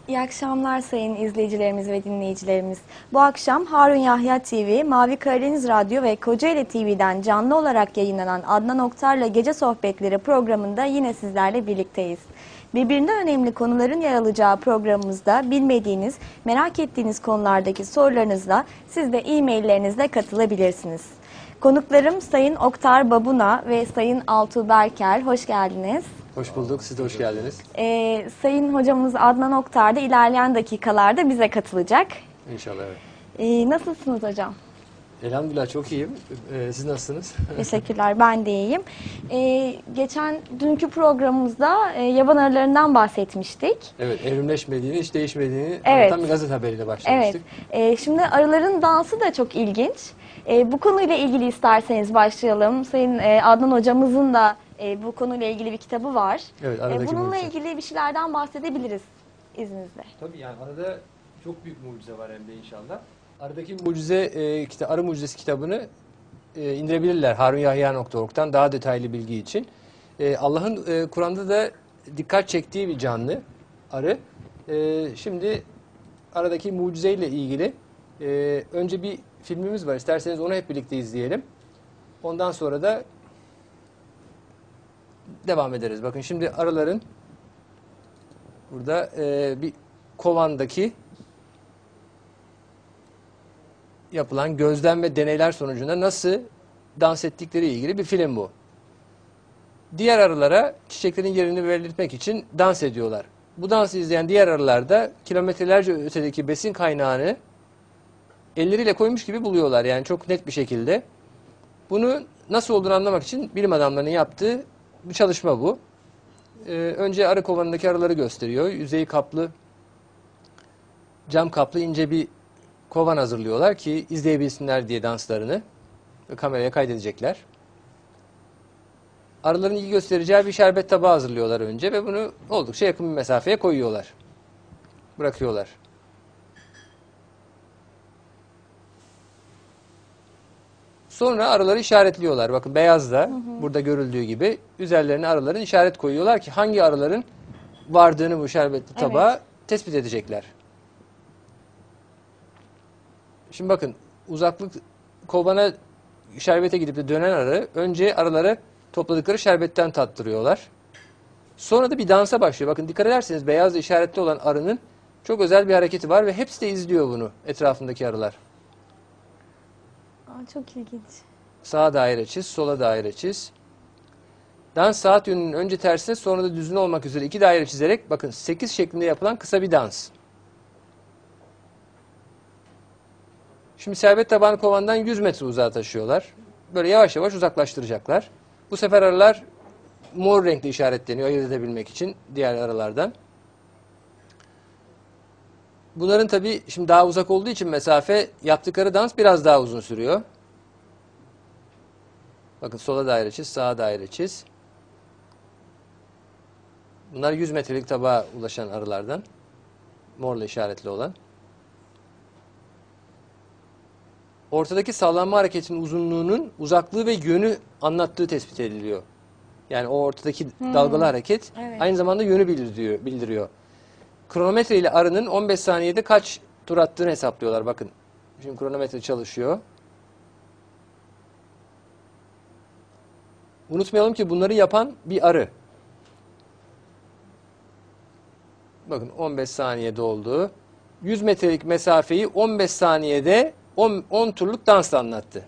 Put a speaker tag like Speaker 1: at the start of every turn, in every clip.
Speaker 1: İyi akşamlar sayın izleyicilerimiz ve dinleyicilerimiz. Bu akşam Harun Yahya TV, Mavi Karadeniz Radyo ve Kocaeli TV'den canlı olarak yayınlanan Adnan Oktar'la Gece Sohbetleri programında yine sizlerle birlikteyiz. Birbirinden önemli konuların yer alacağı programımızda bilmediğiniz, merak ettiğiniz konulardaki sorularınızla siz de e-maillerinizle katılabilirsiniz. Konuklarım Sayın Oktar Babuna ve Sayın Altuğ Berker, hoş geldiniz.
Speaker 2: Hoş bulduk, siz de hoş geldiniz.
Speaker 1: Sayın hocamız Adnan Oktar da ilerleyen dakikalarda bize katılacak.
Speaker 2: İnşallah, evet.
Speaker 1: Nasılsınız hocam?
Speaker 2: Elhamdülillah çok iyiyim. Siz nasılsınız?
Speaker 1: Teşekkürler, ben de iyiyim. Geçen dünkü programımızda yaban arılarından bahsetmiştik.
Speaker 2: Evet, evrimleşmediğini, hiç değişmediğini
Speaker 1: Evet.
Speaker 2: anlatan bir gazete haberiyle başlamıştık.
Speaker 1: Evet. Şimdi arıların dansı da çok ilginç. Bu konuyla ilgili isterseniz başlayalım. Sayın Adnan hocamızın da bu konuyla ilgili bir kitabı var.
Speaker 2: Evet, aradaki
Speaker 1: Bununla
Speaker 2: mucize.
Speaker 1: ilgili bir şeylerden bahsedebiliriz izninizle.
Speaker 2: Tabii yani arada çok büyük mucize var hem de inşallah. Aradaki mucize, Arı Mucizesi kitabını indirebilirler harunYahya.org'dan daha detaylı bilgi için. Allah'ın Kur'an'da da dikkat çektiği bir canlı arı. Şimdi aradaki mucizeyle ilgili önce bir filmimiz var. İsterseniz onu hep birlikte izleyelim. Ondan sonra da devam ederiz. Bakın şimdi arıların burada bir kovandaki yapılan gözlem ve deneyler sonucunda nasıl dans ettikleri ilgili bir film bu. Diğer arılara çiçeklerin yerini belirtmek için dans ediyorlar. Bu dansı izleyen diğer arılar da kilometrelerce ötedeki besin kaynağını elleriyle koymuş gibi buluyorlar. Yani çok net bir şekilde. Bunu nasıl olduğunu anlamak için bilim adamlarının yaptığı bir çalışma bu. Önce arı kovanındaki arıları gösteriyor. Yüzeyi kaplı, cam kaplı ince bir kovan hazırlıyorlar ki izleyebilsinler diye danslarını ve kameraya kaydedecekler. Arıların ilgi göstereceği bir şerbet tabağı hazırlıyorlar önce ve bunu oldukça yakın bir mesafeye koyuyorlar. Bırakıyorlar. Sonra arıları işaretliyorlar. Bakın beyazla burada görüldüğü gibi üzerlerine arıların işaret koyuyorlar ki hangi arıların vardığını bu şerbetli tabağa tespit edecekler. Şimdi bakın uzaklık kovana şerbete gidip de dönen arı önce arıları topladıkları şerbetten tattırıyorlar. Sonra da bir dansa başlıyor. Bakın dikkat ederseniz beyazla işaretli olan arının çok özel bir hareketi var ve hepsi de izliyor bunu etrafındaki arılar.
Speaker 1: Çok ilginç.
Speaker 2: Sağa daire çiz, sola daire çiz. Dans saat yönünün önce tersine sonra da düzgün olmak üzere 2 daire çizerek bakın 8 şeklinde yapılan kısa bir dans. Şimdi şerbet tabağını kovandan 100 metre uzağa taşıyorlar. Böyle yavaş yavaş uzaklaştıracaklar. Bu sefer arılar mor renkli işaretleniyor ayırt edebilmek için diğer arılardan. Bunların tabii şimdi daha uzak olduğu için mesafe yaptıkları dans biraz daha uzun sürüyor. Bakın sola daire çiz, sağa daire çiz. Bunlar 100 metrelik tabağa ulaşan arılardan. Morla işaretli olan. Ortadaki sallanma hareketinin uzunluğunun uzaklığı ve yönü anlattığı tespit ediliyor. Yani o ortadaki dalgalı hareket aynı zamanda yönü bildiriyor. Kronometre ile arının 15 saniyede kaç tur attığını hesaplıyorlar. Bakın şimdi kronometre çalışıyor. Unutmayalım ki bunları yapan bir arı. Bakın 15 saniye doldu. 100 metrelik mesafeyi 15 saniyede 10 turluk dansla anlattı.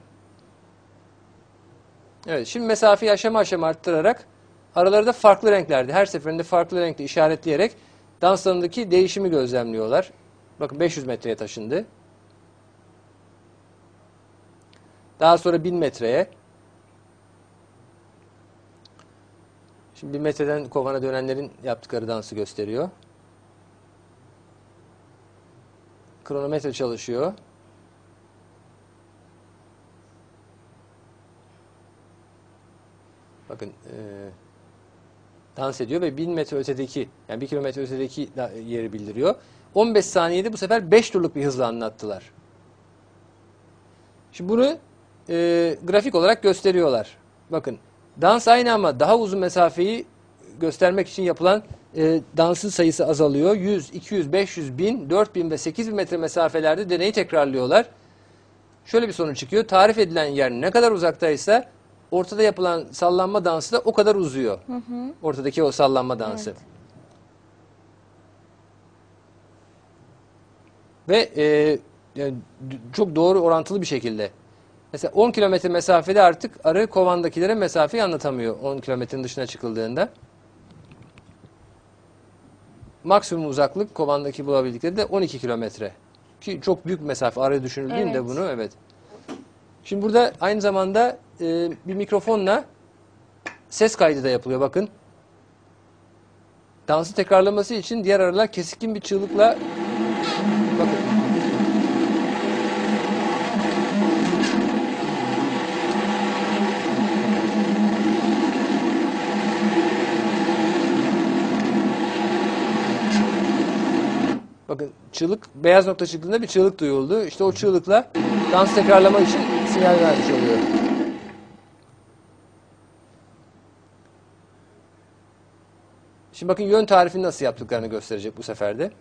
Speaker 2: Evet, şimdi mesafeyi aşama aşama arttırarak araları da farklı renklerde, her seferinde farklı renkle işaretleyerek danslarındaki değişimi gözlemliyorlar. Bakın 500 metreye taşındı. Daha sonra 1000 metreye. Şimdi 1000 metreden kovana dönenlerin yaptıkları dansı gösteriyor. Kronometre çalışıyor. Bakın dans ediyor ve 1000 metre ötedeki, yani 1 kilometre ötedeki yeri bildiriyor. 15 saniyede bu sefer 5 turluk bir hızla anlattılar. Şimdi bunu grafik olarak gösteriyorlar. Bakın dans aynı ama daha uzun mesafeyi göstermek için yapılan dansın sayısı azalıyor. 100, 200, 500, 1000, 4000 ve 8000 metre mesafelerde deneyi tekrarlıyorlar. Şöyle bir sonuç çıkıyor. Tarif edilen yer ne kadar uzaktaysa ortada yapılan sallanma dansı da o kadar uzuyor. Ortadaki o sallanma dansı.
Speaker 1: Evet.
Speaker 2: Ve yani çok doğru orantılı bir şekilde. Mesela 10 kilometre mesafede artık arı kovandakilere mesafeyi anlatamıyor 10 kilometrenin dışına çıkıldığında. Maksimum uzaklık kovandaki bulabildikleri de 12 kilometre. Ki çok büyük bir mesafe araya düşünüldüğünde
Speaker 1: Evet.
Speaker 2: bunu evet. Şimdi burada aynı zamanda bir mikrofonla ses kaydı da yapılıyor bakın. Dansı tekrarlaması için diğer arılar keskin bir çığlıkla bakın. Bakın çığlık beyaz nokta çıktığında bir çığlık duyuldu. İşte o çığlıkla dans tekrarlamak için sinyal vermiş oluyor. Şimdi bakın yön tarifini nasıl yaptıklarını gösterecek bu sefer de.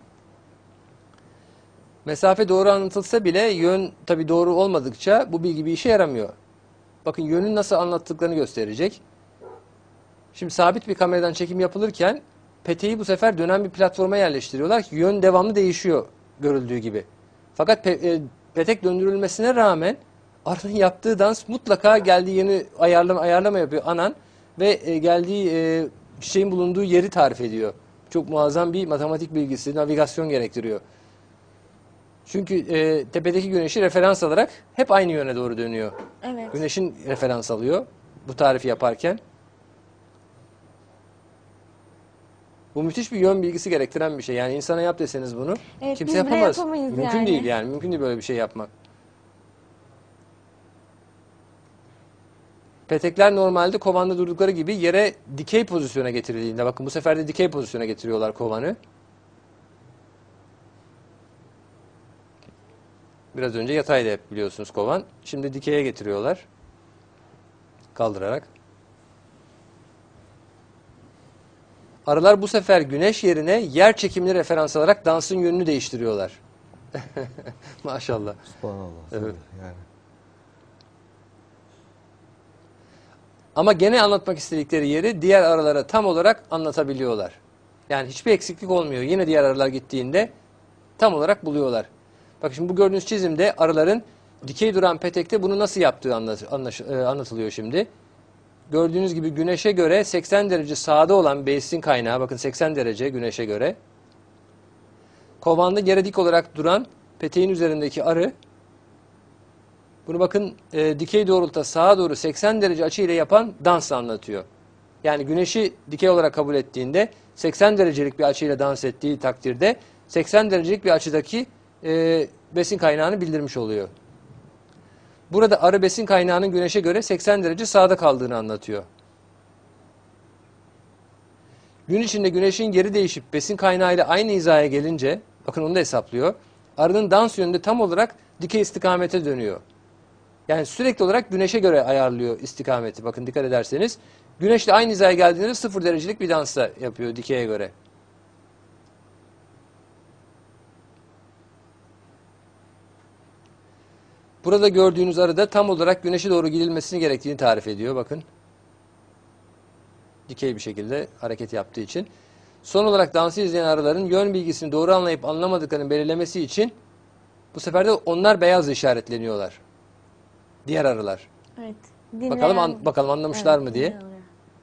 Speaker 2: Mesafe doğru anlatılsa bile yön tabii doğru olmadıkça bu bilgi bir işe yaramıyor. Bakın yönün nasıl anlattıklarını gösterecek. Şimdi sabit bir kameradan çekim yapılırken peteği bu sefer dönen bir platforma yerleştiriyorlar ki yön devamlı değişiyor görüldüğü gibi. Fakat petek döndürülmesine rağmen arının yaptığı dans mutlaka geldiği yeni ayarlama yapıyor anan ve geldiği çiçeğin bulunduğu yeri tarif ediyor. Çok muazzam bir matematik bilgisi, navigasyon gerektiriyor. Çünkü tepedeki güneşi referans alarak hep aynı yöne doğru dönüyor.
Speaker 1: Evet.
Speaker 2: Güneşin referans alıyor bu tarifi yaparken. Bu müthiş bir yön bilgisi gerektiren bir şey. Yani insana yap deseniz bunu
Speaker 1: Evet,
Speaker 2: kimse
Speaker 1: biz bile
Speaker 2: yapamaz.
Speaker 1: yapamayız
Speaker 2: Mümkün
Speaker 1: yani.
Speaker 2: değil yani. Mümkün değil böyle bir şey yapmak. Petekler normalde kovanda durdukları gibi yere dikey pozisyona getirildiğinde bakın bu sefer de dikey pozisyona getiriyorlar kovanı. Biraz önce yataydı hep biliyorsunuz kovan. Şimdi dikeye getiriyorlar. Kaldırarak. Arılar bu sefer güneş yerine yer çekimini referans alarak dansın yönünü değiştiriyorlar. Maşallah.
Speaker 3: Subhanallah.
Speaker 2: Evet.
Speaker 3: Tabii, yani.
Speaker 2: Ama gene anlatmak istedikleri yeri diğer arılara tam olarak anlatabiliyorlar. Yani hiçbir eksiklik olmuyor. Yine diğer arılar gittiğinde tam olarak buluyorlar. Bakın şimdi bu gördüğünüz çizimde arıların dikey duran petekte bunu nasıl yaptığı anlatılıyor şimdi. Gördüğünüz gibi güneşe göre 80 derece sağda olan besin kaynağı, bakın 80 derece güneşe göre. Kovanda yere dik olarak duran peteğin üzerindeki arı, bunu bakın dikey doğrultuda sağa doğru 80 derece açı ile yapan dans anlatıyor. Yani güneşi dikey olarak kabul ettiğinde 80 derecelik bir açıyla dans ettiği takdirde 80 derecelik bir açıdaki besin kaynağını bildirmiş oluyor. Burada arı besin kaynağının güneşe göre 80 derece sağda kaldığını anlatıyor. Gün içinde güneşin geri değişip besin kaynağıyla aynı hizaya gelince, bakın onu da hesaplıyor, arının dans yönünde tam olarak dikey istikamete dönüyor. Yani sürekli olarak güneşe göre ayarlıyor istikameti. Bakın dikkat ederseniz güneşle aynı hizaya geldiğinde 0 derecelik bir dansa yapıyor dikeye göre. Burada gördüğünüz arıda tam olarak güneşe doğru gidilmesini gerektiğini tarif ediyor. Bakın. Dikey bir şekilde hareket yaptığı için. Son olarak dansı izleyen arıların yön bilgisini doğru anlayıp anlamadıklarını belirlemesi için bu sefer de onlar beyazla işaretleniyorlar. Diğer arılar.
Speaker 1: Evet.
Speaker 2: Bakalım anlamışlar
Speaker 1: Evet,
Speaker 2: mı diye.
Speaker 1: dinleyen oluyor.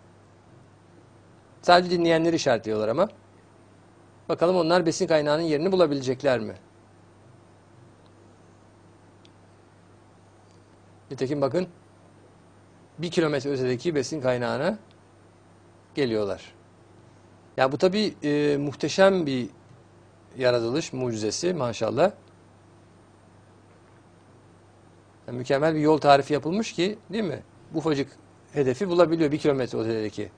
Speaker 2: Sadece dinleyenleri işaretliyorlar ama. Bakalım onlar besin kaynağının yerini bulabilecekler mi? Nitekim bakın 1 kilometre ötedeki besin kaynağına geliyorlar. Ya bu tabii muhteşem bir yaratılış, mucizesi maşallah. Yani mükemmel bir yol tarifi yapılmış ki değil mi? Bu ufacık hedefi bulabiliyor 1 kilometre ötedeki.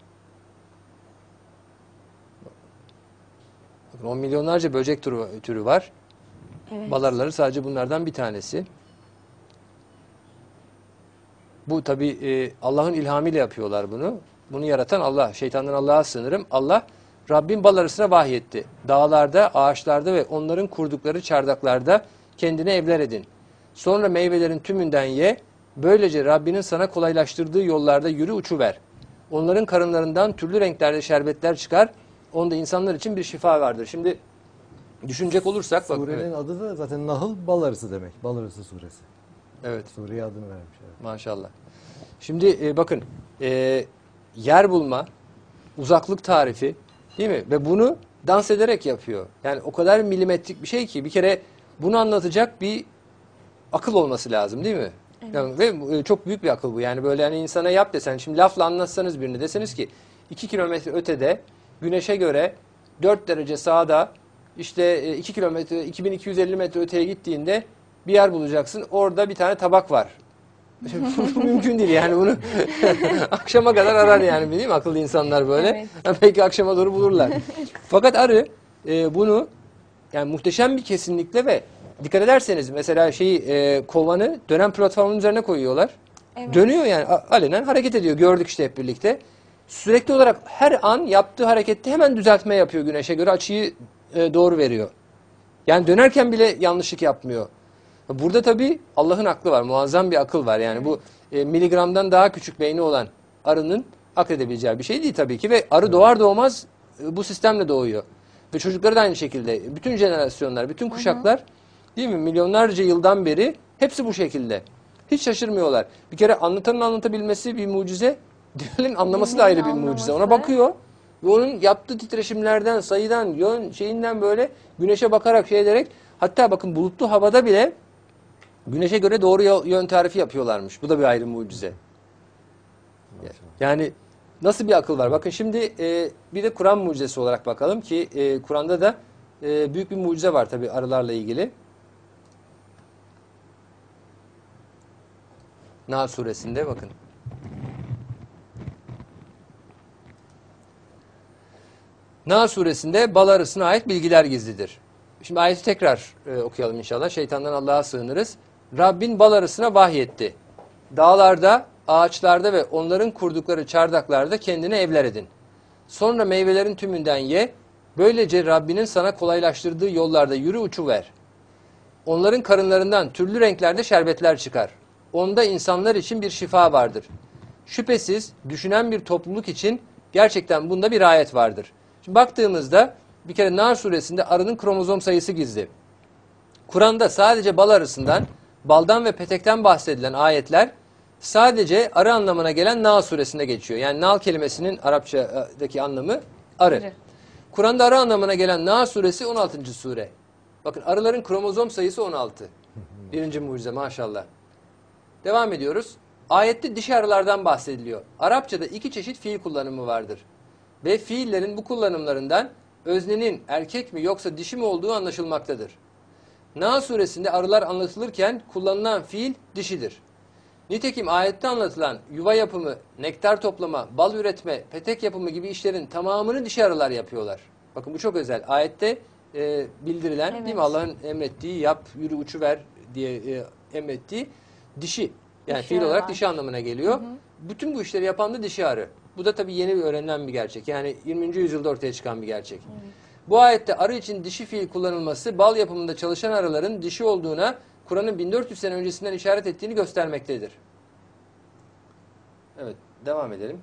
Speaker 2: Bakın 10 milyonlarca böcek türü var.
Speaker 1: Evet.
Speaker 2: Bal arıları sadece bunlardan bir tanesi. Bu tabii Allah'ın ilhamıyla yapıyorlar bunu. Bunu yaratan Allah. Şeytandan Allah'a sığınırım. Allah Rabbin bal arısına vahyetti. Dağlarda, ağaçlarda ve onların kurdukları çardaklarda kendine evler edin. Sonra meyvelerin tümünden ye. Böylece Rabbinin sana kolaylaştırdığı yollarda yürü uçuver. Onların karınlarından türlü renklerde şerbetler çıkar. Onda insanlar için bir şifa vardır. Şimdi düşünecek olursak... bak,
Speaker 3: Surenin
Speaker 2: evet.
Speaker 3: adı da zaten Nahl, bal arısı demek. Bal arısı suresi.
Speaker 2: Evet.
Speaker 3: Sureye adını vermiş. Evet.
Speaker 2: Maşallah. Şimdi bakın yer bulma, uzaklık tarifi değil mi? Ve bunu dans ederek yapıyor. Yani o kadar milimetrik bir şey ki bir kere bunu anlatacak bir akıl olması lazım değil mi?
Speaker 1: Evet.
Speaker 2: Yani, ve çok büyük bir akıl bu. Yani böyle hani insana yap desen, şimdi lafla anlatsanız birini deseniz ki 2 kilometre ötede güneşe göre 4 derece sağda işte 2 kilometre 2250 metre öteye gittiğinde bir yer bulacaksın. Orada bir tane tabak var. Bu mümkün değil yani bunu akşama kadar arar yani değil mi akıllı insanlar böyle.
Speaker 1: Evet.
Speaker 2: Belki akşama doğru bulurlar. Fakat arı bunu yani muhteşem bir kesinlikle ve dikkat ederseniz mesela kovanı dönen platformun üzerine koyuyorlar.
Speaker 1: Evet.
Speaker 2: Dönüyor yani alenen hareket ediyor. Gördük işte hep birlikte. Sürekli olarak her an yaptığı harekette hemen düzeltme yapıyor güneşe göre açıyı doğru veriyor. Yani dönerken bile yanlışlık yapmıyor. Burada tabii Allah'ın aklı var. Muazzam bir akıl var. Yani bu miligramdan daha küçük beyni olan arının akledebileceği bir şey değil tabii ki. Ve arı doğar doğmaz bu sistemle doğuyor. Ve çocukları da aynı şekilde. Bütün jenerasyonlar, bütün kuşaklar değil mi? Milyonlarca yıldan beri hepsi bu şekilde. Hiç şaşırmıyorlar. Bir kere anlatanın anlatabilmesi bir mucize. Diğerinin anlaması da ayrı bir mucize. Ona bakıyor. Ve onun yaptığı titreşimlerden, sayıdan, şeyinden böyle güneşe bakarak şey ederek hatta bakın bulutlu havada bile güneşe göre doğru yön tarifi yapıyorlarmış. Bu da bir ayrı mucize. Yani nasıl bir akıl var? Bakın şimdi bir de Kur'an mucizesi olarak bakalım ki Kur'an'da da büyük bir mucize var tabii arılarla ilgili. Nahl suresinde bakın. Nahl suresinde bal arısına ait bilgiler gizlidir. Şimdi ayeti tekrar okuyalım inşallah. Şeytandan Allah'a sığınırız. Rabbin bal arısına vahyetti. Dağlarda, ağaçlarda ve onların kurdukları çardaklarda kendine evler edin. Sonra meyvelerin tümünden ye. Böylece Rabbinin sana kolaylaştırdığı yollarda yürü uçuver. Onların karınlarından türlü renklerde şerbetler çıkar. Onda insanlar için bir şifa vardır. Şüphesiz düşünen bir topluluk için gerçekten bunda bir ayet vardır. Şimdi baktığımızda bir kere Nahl suresinde arının kromozom sayısı gizli. Kur'an'da sadece bal arısından, baldan ve petekten bahsedilen ayetler sadece arı anlamına gelen Nahl suresinde geçiyor. Yani Nahl kelimesinin Arapçadaki anlamı arı. Kur'an'da arı anlamına gelen Nahl suresi 16. sure. Bakın arıların kromozom sayısı 16. Birinci mucize maşallah. Devam ediyoruz. Ayette dişi arılardan bahsediliyor. Arapçada 2 çeşit fiil kullanımı vardır. Ve fiillerin bu kullanımlarından öznenin erkek mi yoksa dişi mi olduğu anlaşılmaktadır. Nahl suresinde arılar anlatılırken kullanılan fiil dişidir. Nitekim ayette anlatılan yuva yapımı, nektar toplama, bal üretme, petek yapımı gibi işlerin tamamını dişi arılar yapıyorlar. Bakın bu çok özel. Ayette bildirilen değil mi? Allah'ın emrettiği yap, yürü, uçuver diye emrettiği dişi. Yani
Speaker 1: Dişi
Speaker 2: fiil olarak
Speaker 1: arılar.
Speaker 2: dişi anlamına geliyor. Bütün bu işleri yapan da dişi arı. Bu da tabii yeni bir öğrenilen bir gerçek. Yani 20. yüzyılda ortaya çıkan bir gerçek. Bu ayette arı için dişi fiil kullanılması bal yapımında çalışan arıların dişi olduğuna Kur'an'ın 1400 sene öncesinden işaret ettiğini göstermektedir. Evet, devam edelim.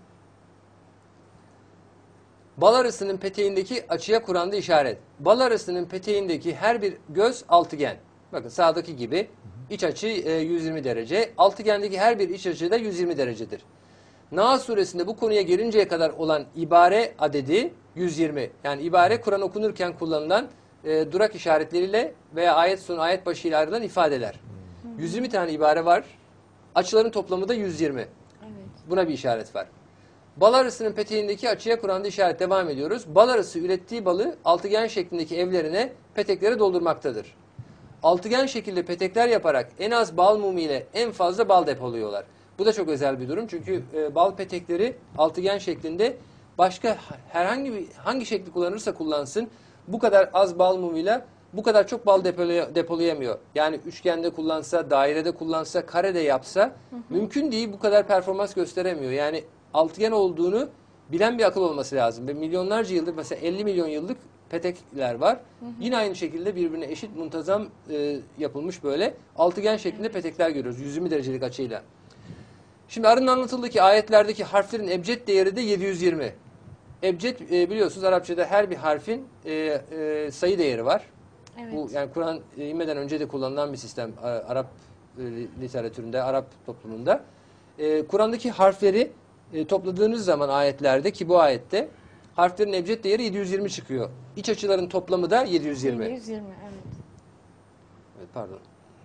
Speaker 2: Bal arısının peteğindeki açıya Kur'an'da işaret. Bal arısının peteğindeki her bir göz altıgen. Bakın sağdaki gibi iç açı 120 derece. Altıgendeki her bir iç açı da 120 derecedir. Nahl suresinde bu konuya gelinceye kadar olan ibare adedi 120. Yani ibare Kur'an okunurken kullanılan durak işaretleriyle veya ayet sonu ayet başıyla ayrılan ifadeler. 120 tane ibare var. Açıların toplamı da 120.
Speaker 1: Evet.
Speaker 2: Buna bir işaret var. Bal arısının peteğindeki açıya Kur'an'da işaret devam ediyoruz. Bal arısı ürettiği balı altıgen şeklindeki evlerine, peteklere doldurmaktadır. Altıgen şekilde petekler yaparak en az bal mumu ile en fazla bal depoluyorlar. Bu da çok özel bir durum. Çünkü bal petekleri altıgen şeklinde başka hangi şekli kullanırsa kullansın bu kadar az bal mumuyla bu kadar çok bal depolayamıyor. Yani üçgende kullansa, dairede kullansa, karede yapsa mümkün değil bu kadar performans gösteremiyor. Yani altıgen olduğunu bilen bir akıl olması lazım. Ve milyonlarca yıldır, mesela 50 milyon yıllık petekler var. Yine aynı şekilde birbirine eşit, muntazam yapılmış böyle altıgen şeklinde petekler görüyoruz 120 derecelik açıyla. Şimdi arının anlatıldığı ki ayetlerdeki harflerin ebced değeri de 720. Ebced biliyorsunuz Arapçada her bir harfin sayı değeri var.
Speaker 1: Evet.
Speaker 2: Bu yani Kur'an inmeden önce de kullanılan bir sistem Arap literatüründe, Arap toplumunda. Kur'an'daki harfleri topladığınız zaman ayetlerde, ki bu ayette harflerin ebced değeri 720 çıkıyor. İç açıların toplamı da 720.
Speaker 1: 720, evet.
Speaker 2: Evet, pardon.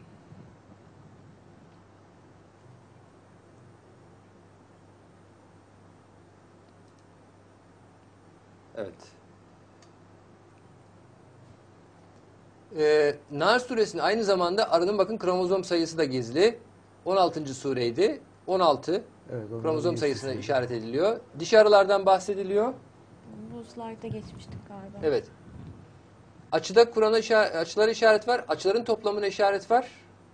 Speaker 2: Evet. Nahl suresinin aynı zamanda arının bakın kromozom sayısı da gizli. 16. sureydi. 16
Speaker 3: Evet, ondan
Speaker 2: kromozom
Speaker 3: geçti
Speaker 2: sayısına
Speaker 3: şimdi.
Speaker 2: işaret ediliyor. Dişi arılardan bahsediliyor.
Speaker 1: Bu slaytta geçmiştik galiba.
Speaker 2: Evet. Açıda Kur'an'a açılara işaret var. Açıların toplamına işaret var.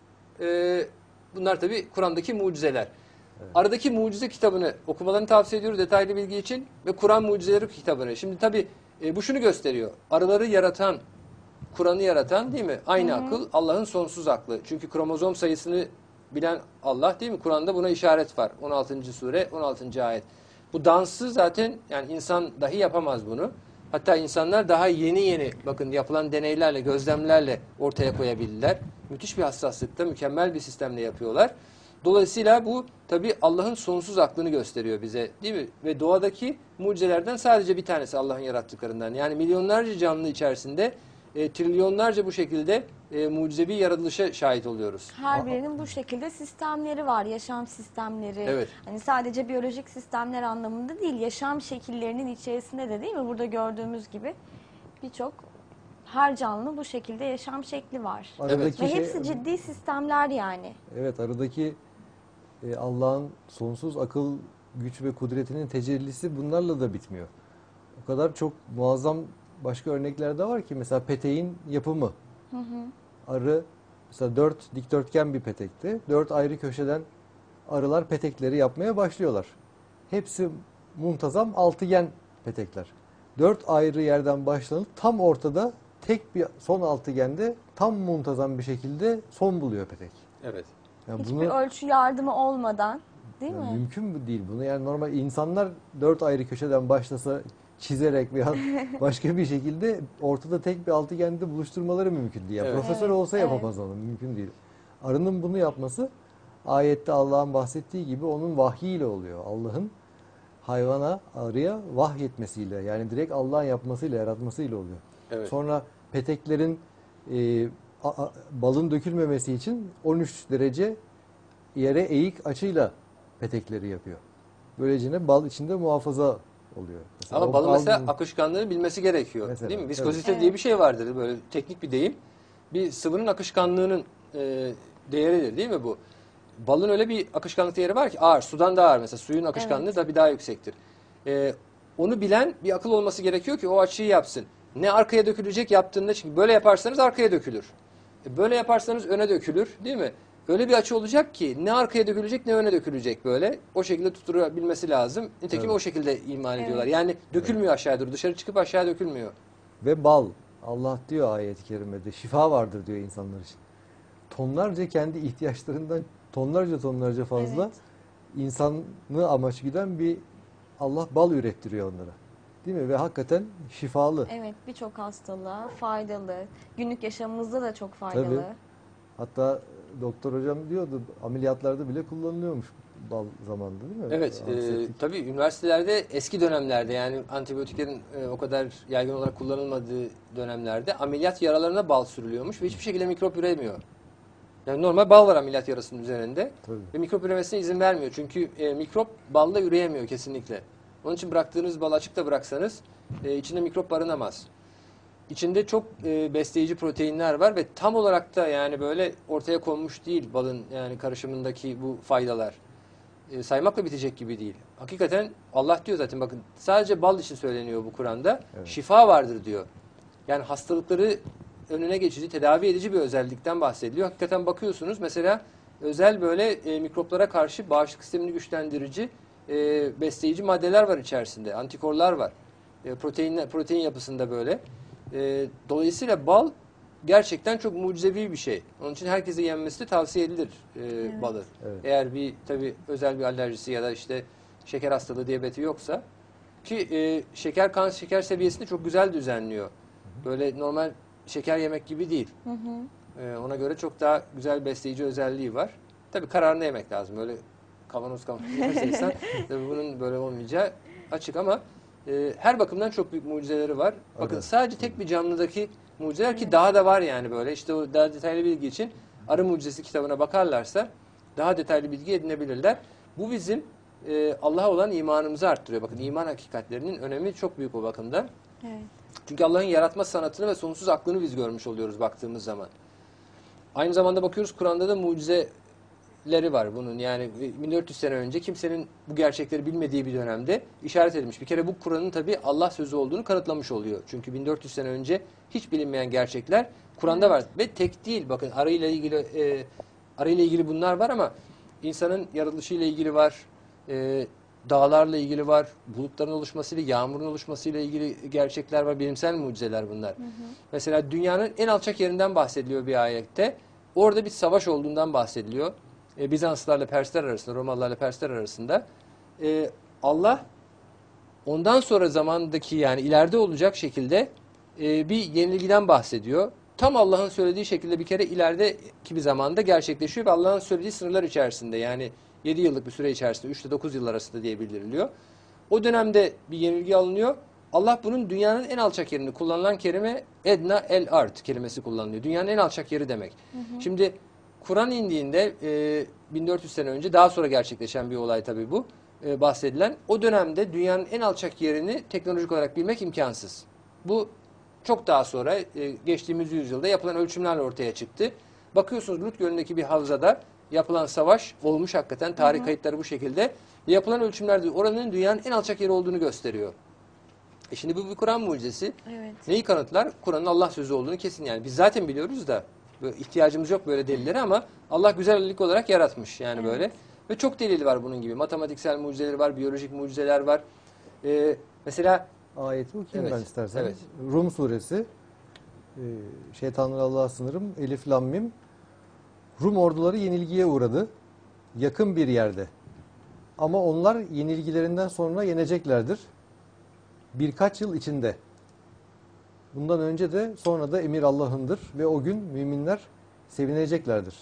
Speaker 2: Bunlar tabi Kur'an'daki mucizeler. Aradaki mucize kitabını okumalarını tavsiye ediyoruz detaylı bilgi için ve Kur'an mucizeleri kitabını. Şimdi tabi bu şunu gösteriyor. Arıları yaratan, Kur'an'ı yaratan değil mi? Aynı akıl, Allah'ın sonsuz aklı. Çünkü kromozom sayısını bilen Allah değil mi? Kur'an'da buna işaret var. 16. sure, 16. ayet. Bu dansı zaten yani insan dahi yapamaz bunu. Hatta insanlar daha yeni bakın yapılan deneylerle, gözlemlerle ortaya koyabildiler. Müthiş bir hassaslıkta, mükemmel bir sistemle yapıyorlar. Dolayısıyla bu tabi Allah'ın sonsuz aklını gösteriyor bize değil mi? Ve doğadaki mucizelerden sadece bir tanesi Allah'ın yarattıklarından. Yani milyonlarca canlı içerisinde trilyonlarca bu şekilde mucizevi yaratılışa şahit oluyoruz.
Speaker 1: Her birinin bu şekilde sistemleri var, yaşam sistemleri.
Speaker 2: Evet.
Speaker 1: Hani sadece biyolojik sistemler anlamında değil, yaşam şekillerinin içerisinde de değil mi? Burada gördüğümüz gibi birçok her canlı bu şekilde yaşam şekli var.
Speaker 3: Aradaki
Speaker 1: Ve
Speaker 3: şey-
Speaker 1: hepsi ciddi sistemler yani.
Speaker 3: Evet, aradaki Allah'ın sonsuz akıl, güç ve kudretinin tecellisi bunlarla da bitmiyor. O kadar çok muazzam başka örnekler de var ki, mesela peteğin yapımı. Arı mesela 4 dikdörtgen bir petekti. 4 ayrı köşeden arılar petekleri yapmaya başlıyorlar. Hepsi muntazam altıgen petekler. 4 ayrı yerden başlanıp tam ortada tek bir son altıgende tam muntazam bir şekilde son buluyor petek.
Speaker 2: Evet.
Speaker 3: Yani
Speaker 1: Hiçbir ölçü yardımı olmadan değil
Speaker 3: yani
Speaker 1: mi?
Speaker 3: mümkün değil bunu. Yani normal insanlar 4 ayrı köşeden başlasa çizerek veya başka bir şekilde ortada tek bir altıgende buluşturmaları mümkün değil. Yani
Speaker 2: Evet.
Speaker 3: profesör
Speaker 1: Evet,
Speaker 3: olsa yapamaz onu. Mümkün değil. Arının bunu yapması ayette Allah'ın bahsettiği gibi onun vahyiyle oluyor. Allah'ın hayvana, arıya vahyetmesiyle, yani direkt Allah'ın yapmasıyla, yaratmasıyla oluyor.
Speaker 2: Evet.
Speaker 3: Sonra peteklerin balın dökülmemesi için 13 derece yere eğik açıyla petekleri yapıyor. Böylece bal içinde muhafaza oluyor. Mesela
Speaker 2: Ama
Speaker 3: o
Speaker 2: balın
Speaker 3: bal-
Speaker 2: mesela akışkanlığını bilmesi gerekiyor.
Speaker 3: Mesela,
Speaker 2: Değil mi?
Speaker 3: evet.
Speaker 2: Viskozite diye bir şey vardır. Böyle teknik bir deyim. Bir sıvının akışkanlığının değeridir değil mi bu? Balın öyle bir akışkanlık değeri var ki ağır. Sudan daha ağır. Mesela suyun akışkanlığı
Speaker 1: Evet.
Speaker 2: da bir daha yüksektir. Onu bilen bir akıl olması gerekiyor ki o açıyı yapsın. Ne arkaya dökülecek yaptığında, çünkü böyle yaparsanız arkaya dökülür. Böyle yaparsanız öne dökülür değil mi? Öyle bir açı olacak ki ne arkaya dökülecek ne öne dökülecek böyle. O şekilde tutturabilmesi lazım. Nitekim
Speaker 3: Evet.
Speaker 2: o şekilde iman
Speaker 1: Evet.
Speaker 2: ediyorlar. Yani dökülmüyor aşağıya doğru. Dışarı çıkıp aşağı dökülmüyor.
Speaker 3: Ve bal, Allah diyor ayet-i kerimede, şifa vardır diyor insanlar için. Tonlarca kendi ihtiyaçlarından tonlarca fazla insanlığı amaç güden bir Allah bal ürettiriyor onlara. Değil mi? Ve hakikaten şifalı.
Speaker 1: Evet, birçok hastalığa faydalı. Günlük yaşamımızda da çok faydalı.
Speaker 3: Tabii. Hatta doktor hocam diyordu, ameliyatlarda bile kullanılıyormuş bal zamanında, değil mi?
Speaker 2: Evet,
Speaker 3: Antiseptik.
Speaker 2: tabii üniversitelerde eski dönemlerde, yani antibiyotiklerin o kadar yaygın olarak kullanılmadığı dönemlerde ameliyat yaralarına bal sürülüyormuş ve hiçbir şekilde mikrop üremiyor. Yani normal bal var ameliyat yarasının üzerinde
Speaker 3: Tabii.
Speaker 2: ve mikrop üremesine izin vermiyor. Çünkü mikrop balla üreyemiyor kesinlikle. Onun için bıraktığınız bal açıkta bıraksanız içinde mikrop barınamaz. İçinde çok besleyici proteinler var ve tam olarak da yani böyle ortaya konmuş değil balın yani karışımındaki bu faydalar. Saymakla bitecek gibi değil. Hakikaten Allah diyor zaten, bakın sadece bal için söyleniyor bu Kur'an'da.
Speaker 3: Evet.
Speaker 2: Şifa vardır diyor. Yani hastalıkları önüne geçici, tedavi edici bir özellikten bahsediliyor. Hakikaten bakıyorsunuz mesela özel böyle mikroplara karşı bağışıklık sistemini güçlendirici besleyici maddeler var içerisinde. Antikorlar var. Protein yapısında böyle. Dolayısıyla bal gerçekten çok mucizevi bir şey. Onun için herkese yenmesi de tavsiye edilir balı.
Speaker 3: Evet.
Speaker 2: Eğer tabii özel bir alerjisi ya da işte şeker hastalığı, diyabeti yoksa ki kan şeker seviyesini çok güzel düzenliyor. Böyle normal şeker yemek gibi değil. Ona göre çok daha güzel besleyici özelliği var. Tabii kararını yemek lazım. Öyle kavanoz yerse insan tabii bunun böyle olmayacağı açık ama her bakımdan çok büyük mucizeleri var. Bakın sadece tek bir canlıdaki mucizeler ki daha da var yani böyle. İşte o daha detaylı bilgi için Arı Mucizesi kitabına bakarlarsa daha detaylı bilgi edinebilirler. Bu bizim Allah'a olan imanımızı arttırıyor. Bakın iman hakikatlerinin önemi çok büyük o bakımdan.
Speaker 1: Evet.
Speaker 2: Çünkü Allah'ın yaratma sanatını ve sonsuz aklını biz görmüş oluyoruz baktığımız zaman. Aynı zamanda bakıyoruz Kur'an'da da mucizeleri var bunun. Yani 1400 sene önce kimsenin bu gerçekleri bilmediği bir dönemde işaret edilmiş. Bir kere bu Kur'an'ın tabii Allah sözü olduğunu kanıtlamış oluyor. Çünkü 1400 sene önce hiç bilinmeyen gerçekler Kur'an'da var. Ve tek değil bakın arıyla ilgili bunlar var ama insanın yaratılışıyla ilgili var. Dağlarla ilgili var, bulutların oluşmasıyla, yağmurun oluşmasıyla ilgili gerçekler var, bilimsel mucizeler bunlar. Mesela dünyanın en alçak yerinden bahsediliyor bir ayette. Orada bir savaş olduğundan bahsediliyor. Bizanslılarla Persler arasında, Romalılarla Persler arasında. Allah ondan sonra zamandaki yani ileride olacak şekilde bir yenilgiden bahsediyor. Tam Allah'ın söylediği şekilde bir kere ilerideki bir zamanda gerçekleşiyor ve Allah'ın söylediği sınırlar içerisinde yani 7 yıllık bir süre içerisinde 3 ile 9 yıl arasında diye bildiriliyor. O dönemde bir yenilgi alınıyor. Allah bunun dünyanın en alçak yerini kullanılan kelime Edna el Ard kelimesi kullanılıyor. Dünyanın en alçak yeri demek. Şimdi Kur'an indiğinde 1400 sene önce daha sonra gerçekleşen bir olay tabii bu bahsedilen. O dönemde dünyanın en alçak yerini teknolojik olarak bilmek imkansız. Bu çok daha sonra geçtiğimiz yüzyılda yapılan ölçümlerle ortaya çıktı. Bakıyorsunuz Lut Gölü'ndeki bir havzada yapılan savaş olmuş hakikaten. Tarih kayıtları bu şekilde. Yapılan ölçümlerde oranın dünyanın en alçak yeri olduğunu gösteriyor. Şimdi bu bir Kur'an mucizesi.
Speaker 1: Evet.
Speaker 2: Neyi kanıtlar? Kur'an'ın Allah sözü olduğunu kesin yani. Biz zaten biliyoruz da böyle ihtiyacımız yok böyle delillere ama Allah güzellik olarak yaratmış yani böyle. Ve çok delili var bunun gibi. Matematiksel mucizeleri var, biyolojik mucizeler var. Mesela
Speaker 3: Ayeti okuyayım
Speaker 2: Evet,
Speaker 3: ben isterseniz.
Speaker 2: evet.
Speaker 3: Rum suresi, şeytanları Allah'a sınırım, Elif Lam Mim. Rum orduları yenilgiye uğradı. Yakın bir yerde. Ama onlar yenilgilerinden sonra yeneceklerdir. Birkaç yıl içinde. Bundan önce de sonra da emir Allah'ındır ve o gün müminler sevineceklerdir.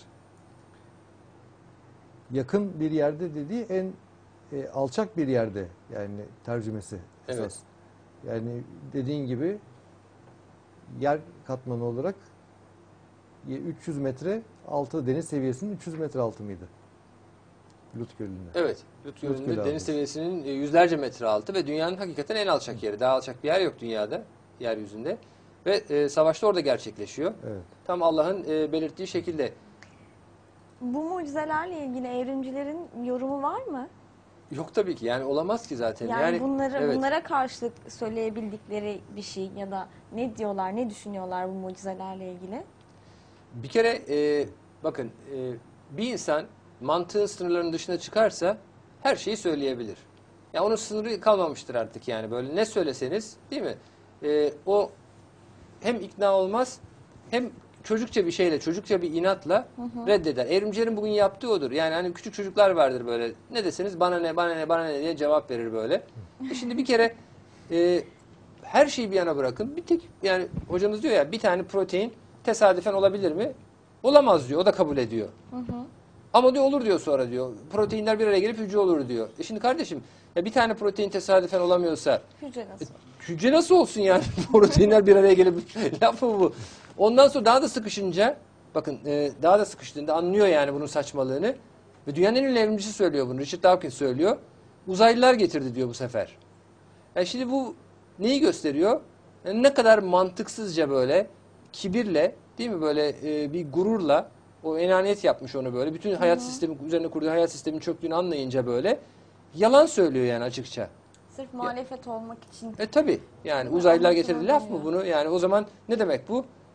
Speaker 3: Yakın bir yerde dediği en alçak bir yerde yani tercümesi esas.
Speaker 2: Evet.
Speaker 3: Yani dediğin gibi yer katmanı olarak 300 metre altı, deniz seviyesinin 300 metre altı mıydı? Lut Gölü'nde.
Speaker 2: evet, Lut
Speaker 3: Gölü
Speaker 2: Gölü'nde
Speaker 3: altı.
Speaker 2: deniz seviyesinin yüzlerce metre altı ve dünyanın hakikaten en alçak yeri. Daha alçak bir yer yok dünyada, yeryüzünde. Ve savaşta orada gerçekleşiyor.
Speaker 3: Evet.
Speaker 2: Tam Allah'ın belirttiği şekilde.
Speaker 1: Bu mucizelerle ilgili evrimcilerin yorumu var mı?
Speaker 2: Yok tabii ki yani olamaz ki zaten.
Speaker 1: Yani
Speaker 2: evet.
Speaker 1: bunlara karşılık söyleyebildikleri bir şey ya da ne diyorlar, ne düşünüyorlar bu mucizelerle ilgili?
Speaker 2: Bir kere bakın bir insan mantığın sınırlarının dışına çıkarsa her şeyi söyleyebilir. Ya onun sınırı kalmamıştır artık yani böyle ne söyleseniz değil mi? O hem ikna olmaz hem çocukça bir şeyle, çocukça bir inatla reddeder. Evrimcilerin bugün yaptığı odur. Yani hani küçük çocuklar vardır böyle. Ne deseniz bana ne, bana ne, bana ne diye cevap verir böyle. Şimdi bir kere her şeyi bir yana bırakın. Bir tek yani hocamız diyor ya bir tane protein tesadüfen olabilir mi? Olamaz diyor. O da kabul ediyor. Ama diyor olur diyor sonra diyor. Proteinler bir araya gelip hücre olur diyor. Şimdi kardeşim ya bir tane protein tesadüfen olamıyorsa
Speaker 1: Hücre nasıl?
Speaker 2: hücre nasıl olsun yani? Proteinler bir araya gelip laf mı bu? Ondan sonra daha da sıkışınca bakın daha da sıkıştığında anlıyor yani bunun saçmalığını. Ve dünyanın en ünlü evrimcisi söylüyor bunu. Richard Dawkins söylüyor. Uzaylılar getirdi diyor bu sefer. Yani şimdi bu neyi gösteriyor? Yani ne kadar mantıksızca böyle kibirle değil mi böyle bir gururla o enaniyet yapmış onu böyle. Bütün hayat sistemi üzerine kurduğu hayat sisteminin çöktüğünü anlayınca böyle yalan söylüyor yani açıkça.
Speaker 1: Sırf muhalefet olmak için.
Speaker 2: Tabi yani
Speaker 1: Değil mi?
Speaker 2: uzaylılar
Speaker 1: Anlatım
Speaker 2: getirdi laf mı
Speaker 1: anlıyor.
Speaker 2: bunu? Yani o zaman ne demek bu?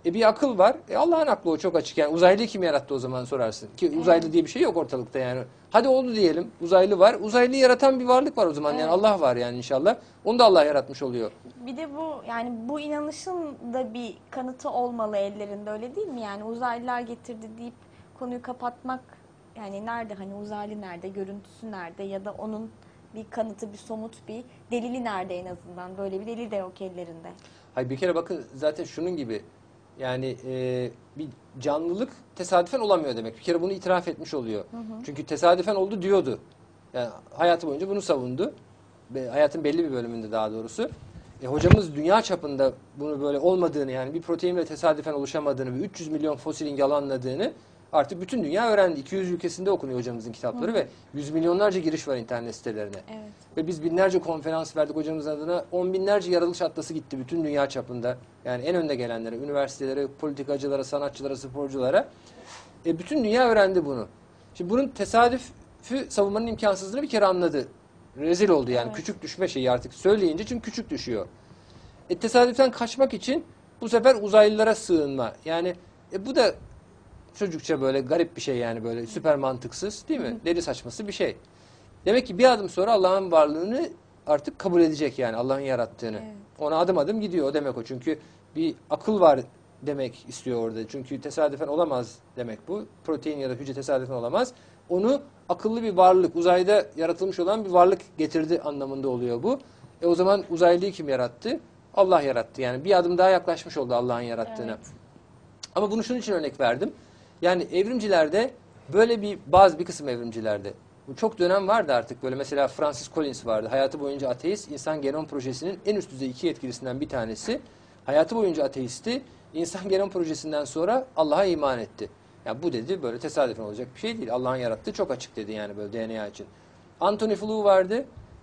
Speaker 2: Bir akıl var. Allah'ın aklı o çok açık. Yani uzaylıyı kim yarattı o zaman sorarsın. Ki uzaylı diye bir şey yok ortalıkta yani. Hadi oldu diyelim. Uzaylı var. Uzaylıyı yaratan bir varlık var o zaman. Yani
Speaker 1: Evet.
Speaker 2: Allah var yani inşallah. Onu da Allah yaratmış oluyor.
Speaker 1: Bir de bu yani bu inanışın da bir kanıtı olmalı ellerinde, öyle değil mi? Yani uzaylılar getirdi deyip konuyu kapatmak, yani nerede, hani uzaylı nerede, görüntüsü nerede, ya da onun bir kanıtı, bir somut bir delili nerede en azından? Böyle bir delil de yok ellerinde.
Speaker 2: Hayır, bir kere bakın zaten şunun gibi yani bir canlılık tesadüfen olamıyor demek. Bir kere bunu itiraf etmiş oluyor. Çünkü tesadüfen oldu diyordu. Yani hayatı boyunca bunu savundu. Hayatın belli bir bölümünde daha doğrusu. Hocamız dünya çapında bunu böyle olmadığını, yani bir proteinle tesadüfen oluşamadığını ve 300 milyon fosilin yalanladığını artık bütün dünya öğrendi. 200 ülkesinde okunuyor hocamızın kitapları ve yüz milyonlarca giriş var internet sitelerine.
Speaker 1: Evet.
Speaker 2: Ve biz binlerce konferans verdik hocamız adına. 10 binlerce yaratılış atlası gitti bütün dünya çapında. Yani en önde gelenlere, üniversitelere, politikacılara, sanatçılara, sporculara. Bütün dünya öğrendi bunu. Şimdi bunun tesadüfü savunmanın imkansızlığını bir kere anladı. Rezil oldu yani.
Speaker 1: Evet.
Speaker 2: Küçük düşme şeyi artık söyleyince, çünkü küçük düşüyor. Tesadüften kaçmak için bu sefer uzaylılara sığınma. Yani bu da çocukça böyle garip bir şey, yani böyle süper mantıksız değil mi? Deli saçması bir şey. Demek ki bir adım sonra Allah'ın varlığını artık kabul edecek, yani Allah'ın yarattığını.
Speaker 1: Evet.
Speaker 2: Ona adım adım gidiyor, o demek o. Çünkü bir akıl var demek istiyor orada. Çünkü tesadüfen olamaz demek bu. Protein ya da hücre tesadüfen olamaz. Onu akıllı bir varlık, uzayda yaratılmış olan bir varlık getirdi anlamında oluyor bu. O zaman uzaylıyı kim yarattı? Allah yarattı. Yani bir adım daha yaklaşmış oldu Allah'ın yarattığına.
Speaker 1: Evet.
Speaker 2: Ama bunu şunun için örnek verdim. Yani evrimcilerde böyle bir kısım evrimcilerde bu çok dönem vardı artık, böyle mesela Francis Collins vardı. Hayatı boyunca ateist, insan genom projesinin en üst düzey 2 yetkilisinden bir tanesi. Hayatı boyunca ateisti, insan genom projesinden sonra Allah'a iman etti. Yani bu dedi böyle tesadüfen olacak bir şey değil. Allah'ın yarattığı çok açık dedi, yani böyle DNA için. Anthony Flew vardı.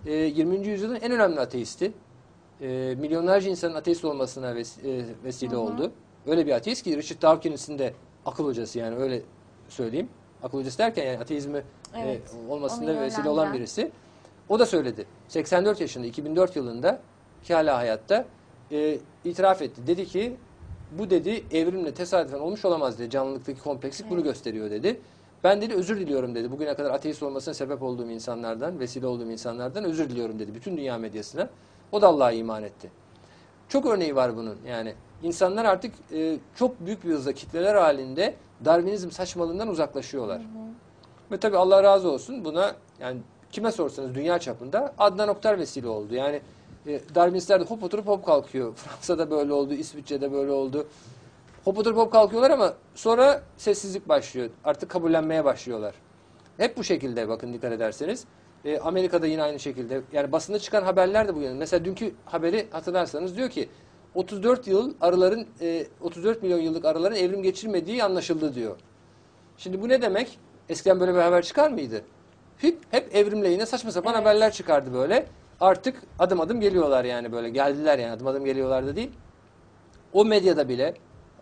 Speaker 2: 20. yüzyılın en önemli ateisti. Milyonlarca insanın ateist olmasına vesile oldu. Öyle bir ateist ki Richard Dawkins'in de akıl hocası, yani öyle söyleyeyim. Akıl hocası derken yani ateizmi
Speaker 1: Evet,
Speaker 2: olmasında
Speaker 1: onu
Speaker 2: vesile olan
Speaker 1: yönlendiren.
Speaker 2: birisi. O da söyledi. 84 yaşında, 2004 yılında, ki hala hayatta, itiraf etti. Dedi ki bu dedi evrimle tesadüfen olmuş olamaz dedi. Canlılıktaki komplekslik bunu gösteriyor dedi. Ben dedi özür diliyorum dedi. Bugüne kadar ateist olmasına sebep olduğum insanlardan, vesile olduğum insanlardan özür diliyorum dedi. Bütün dünya medyasına. O da Allah'a iman etti. Çok örneği var bunun. Yani insanlar artık çok büyük bir hızla kitleler halinde Darwinizm saçmalığından uzaklaşıyorlar. Ve tabii Allah razı olsun buna, yani kime sorsanız dünya çapında Adnan Oktar vesile oldu. Yani Darwinistler de hop oturup hop kalkıyor. Fransa'da böyle oldu, İsviçre'de böyle oldu. Hop oturup hop kalkıyorlar ama sonra sessizlik başlıyor. Artık kabullenmeye başlıyorlar. Hep bu şekilde, bakın dikkat ederseniz. Amerika'da yine aynı şekilde. Yani basında çıkan haberler de bu yönde. Mesela dünkü haberi hatırlarsanız diyor ki 34 milyon yıllık arıların evrim geçirmediği anlaşıldı diyor. Şimdi bu ne demek? Eskiden böyle bir haber çıkar mıydı? Hep evrimle yine saçma sapan haberler çıkardı böyle. Artık adım adım geliyorlar, yani böyle geldiler, yani adım adım geliyorlar da değil. O medyada bile,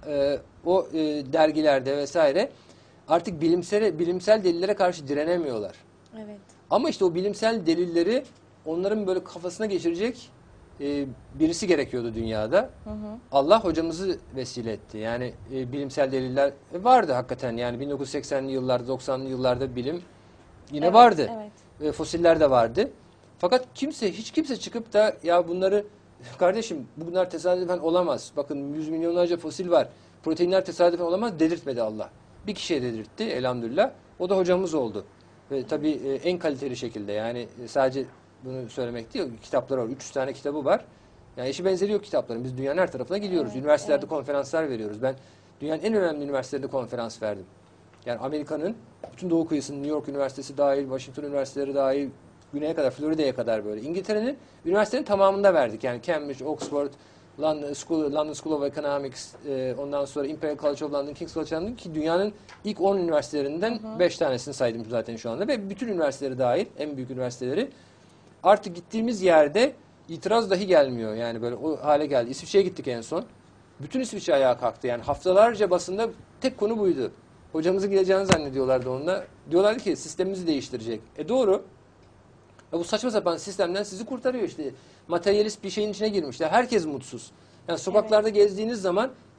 Speaker 2: dergilerde vesaire artık bilimsel delillere karşı direnemiyorlar.
Speaker 1: Evet.
Speaker 2: Ama işte o bilimsel delilleri onların böyle kafasına geçirecek birisi gerekiyordu dünyada. Allah hocamızı vesile etti. Yani bilimsel deliller vardı hakikaten. Yani 1980'li yıllarda, 90'lı yıllarda bilim yine vardı.
Speaker 1: Evet.
Speaker 2: Fosiller de vardı. Fakat hiç kimse çıkıp da ya bunları kardeşim bunlar tesadüfen olamaz. Bakın yüz milyonlarca fosil var. Proteinler tesadüfen olamaz dedirtmedi Allah. Bir kişiye dedirtti elhamdülillah. O da hocamız oldu. Ve tabii en kaliteli şekilde, yani sadece bunu söylemek değil, kitapları var. 300 tane kitabı var. Yani eşi benzeri yok kitapların. Biz dünyanın her tarafına gidiyoruz.
Speaker 1: Evet,
Speaker 2: Üniversitelerde
Speaker 1: evet.
Speaker 2: konferanslar veriyoruz. Ben dünyanın en önemli üniversitelerinde konferans verdim. Yani Amerika'nın bütün doğu kıyısının, New York Üniversitesi dahil, Washington Üniversiteleri dahil, güneye kadar, Florida'ya kadar böyle. İngiltere'nin üniversitenin tamamında verdik. Yani Cambridge, Oxford, London School of Economics, ondan sonra Imperial College of London, King's College of London, ki dünyanın ilk 10 üniversitelerinden 5 tanesini saydım zaten şu anda. Ve bütün üniversiteleri dahil, en büyük üniversiteleri. Artık gittiğimiz yerde itiraz dahi gelmiyor. Yani böyle o hale geldi. İsviçre'ye gittik en son. Bütün İsviçre ayağa kalktı. Yani haftalarca basında tek konu buydu. Hocamızın gideceğini zannediyorlardı onunla. Diyorlardı ki sistemimizi değiştirecek. Doğru. Bu saçma sapan sistemden sizi kurtarıyor işte. Materyalist bir şeyin içine girmişler. Herkes mutsuz. Yani sokaklarda gezdiğiniz zaman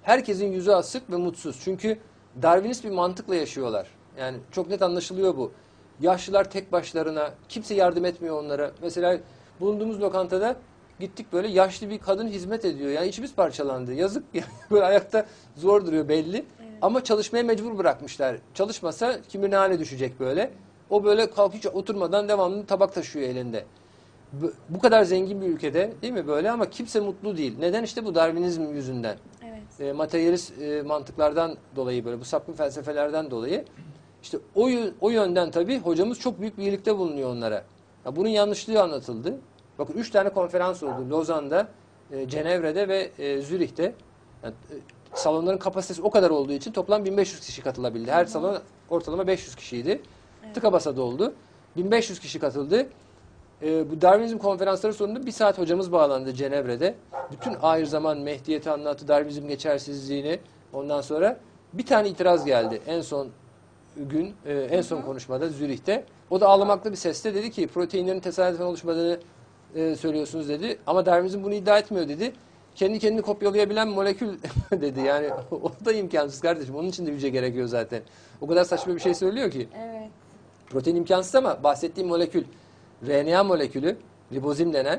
Speaker 2: Herkesin yüzü asık ve mutsuz. Çünkü Darwinist bir mantıkla yaşıyorlar. Yani çok net anlaşılıyor bu. Yaşlılar tek başlarına, kimse yardım etmiyor onlara. Mesela bulunduğumuz lokantada gittik, böyle yaşlı bir kadın hizmet ediyor. Yani içimiz parçalandı. Yazık yani, böyle ayakta zor duruyor belli. Evet. Ama çalışmaya mecbur bırakmışlar. Çalışmasa kim bilir ne hale düşecek böyle. O böyle kalkıp hiç oturmadan devamlı tabak taşıyor elinde. Bu kadar zengin bir ülkede değil mi böyle, ama kimse mutlu değil. Neden? İşte bu Darwinizm yüzünden. Evet. Materyalist mantıklardan dolayı, böyle bu sapkın felsefelerden dolayı. İşte o yönden tabii hocamız çok büyük bir iyilikte bulunuyor onlara. Ya bunun yanlışlığı anlatıldı. Bakın 3 tane konferans oldu. Lozan'da, Cenevre'de ve Zürih'te. Yani, salonların kapasitesi o kadar olduğu için toplam 1500 kişi katılabildi. Her salon ortalama 500 kişiydi. Evet. Tıka basa doldu. 1500 kişi katıldı. Bu Darwinizm konferansları sonunda 1 saat hocamız bağlandı Cenevre'de. Bütün ahir zaman Mehdiyet'i anlattı, Darwinizm geçersizliğini. Ondan sonra bir tane itiraz geldi en son gün, en son konuşmada Zürih'te. O da ağlamaklı bir sesle dedi ki proteinlerin tesadüfen oluşmadığını söylüyorsunuz dedi. Ama Darwinizm bunu iddia etmiyor dedi. Kendi kendini kopyalayabilen molekül dedi. Yani o da imkansız kardeşim. Onun için de hücre gerekiyor zaten. O kadar saçma bir şey söylüyor ki.
Speaker 1: Evet.
Speaker 2: Protein imkansız ama bahsettiğim molekül RNA molekülü, ribozim denen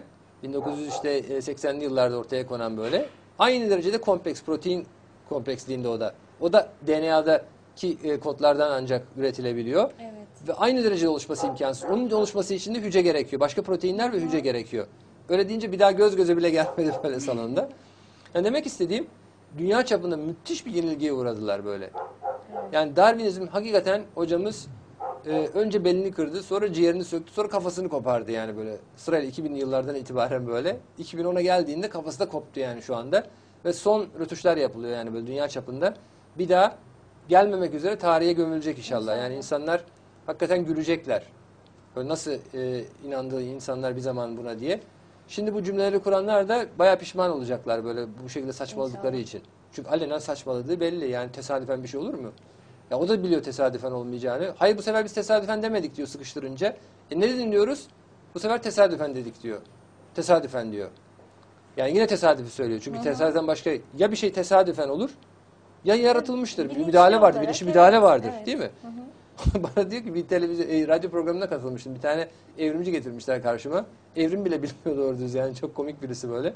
Speaker 2: 1980'li yıllarda ortaya konan böyle aynı derecede kompleks, protein kompleksliğinde o da. O da DNA'daki kodlardan ancak üretilebiliyor. Evet. Ve aynı derecede oluşması imkansız. Onun oluşması için de hücre gerekiyor. Başka proteinler ve hücre gerekiyor. Öyle deyince bir daha göz göze bile gelmedi böyle salonda. Yani demek istediğim, dünya çapında müthiş bir yenilgiye uğradılar böyle. Yani Darwinizm hakikaten hocamız önce belini kırdı, sonra ciğerini söktü, sonra kafasını kopardı yani böyle. Sırayla 2000'li yıllardan itibaren böyle. 2010'a geldiğinde kafası da koptu yani şu anda. Ve son rötuşlar yapılıyor yani böyle dünya çapında. Bir daha gelmemek üzere tarihe gömülecek inşallah. Yani insanlar hakikaten gülecekler. Böyle nasıl inandığı insanlar bir zaman buna diye. Şimdi bu cümleleri kuranlar da bayağı pişman olacaklar böyle bu şekilde saçmaladıkları için. Çünkü alenen saçmaladığı belli. Yani tesadüfen bir şey olur mu? Ya o da biliyor tesadüfen olmayacağını. Hayır, bu sefer biz tesadüfen demedik diyor sıkıştırınca. Ne dedin diyoruz? Bu sefer tesadüfen dedik diyor. Tesadüfen diyor. Yani yine tesadüfü söylüyor. Çünkü tesadüfen başka, ya bir şey tesadüfen olur ya yaratılmıştır. Bir müdahale vardır. Bilinçli müdahale vardır. Evet. Değil mi? Bana diyor ki bir televizyon, radyo programına katılmıştım. Bir tane evrimci getirmişler karşıma. Evrim bile bilmiyor doğru düz yani. Çok komik birisi böyle.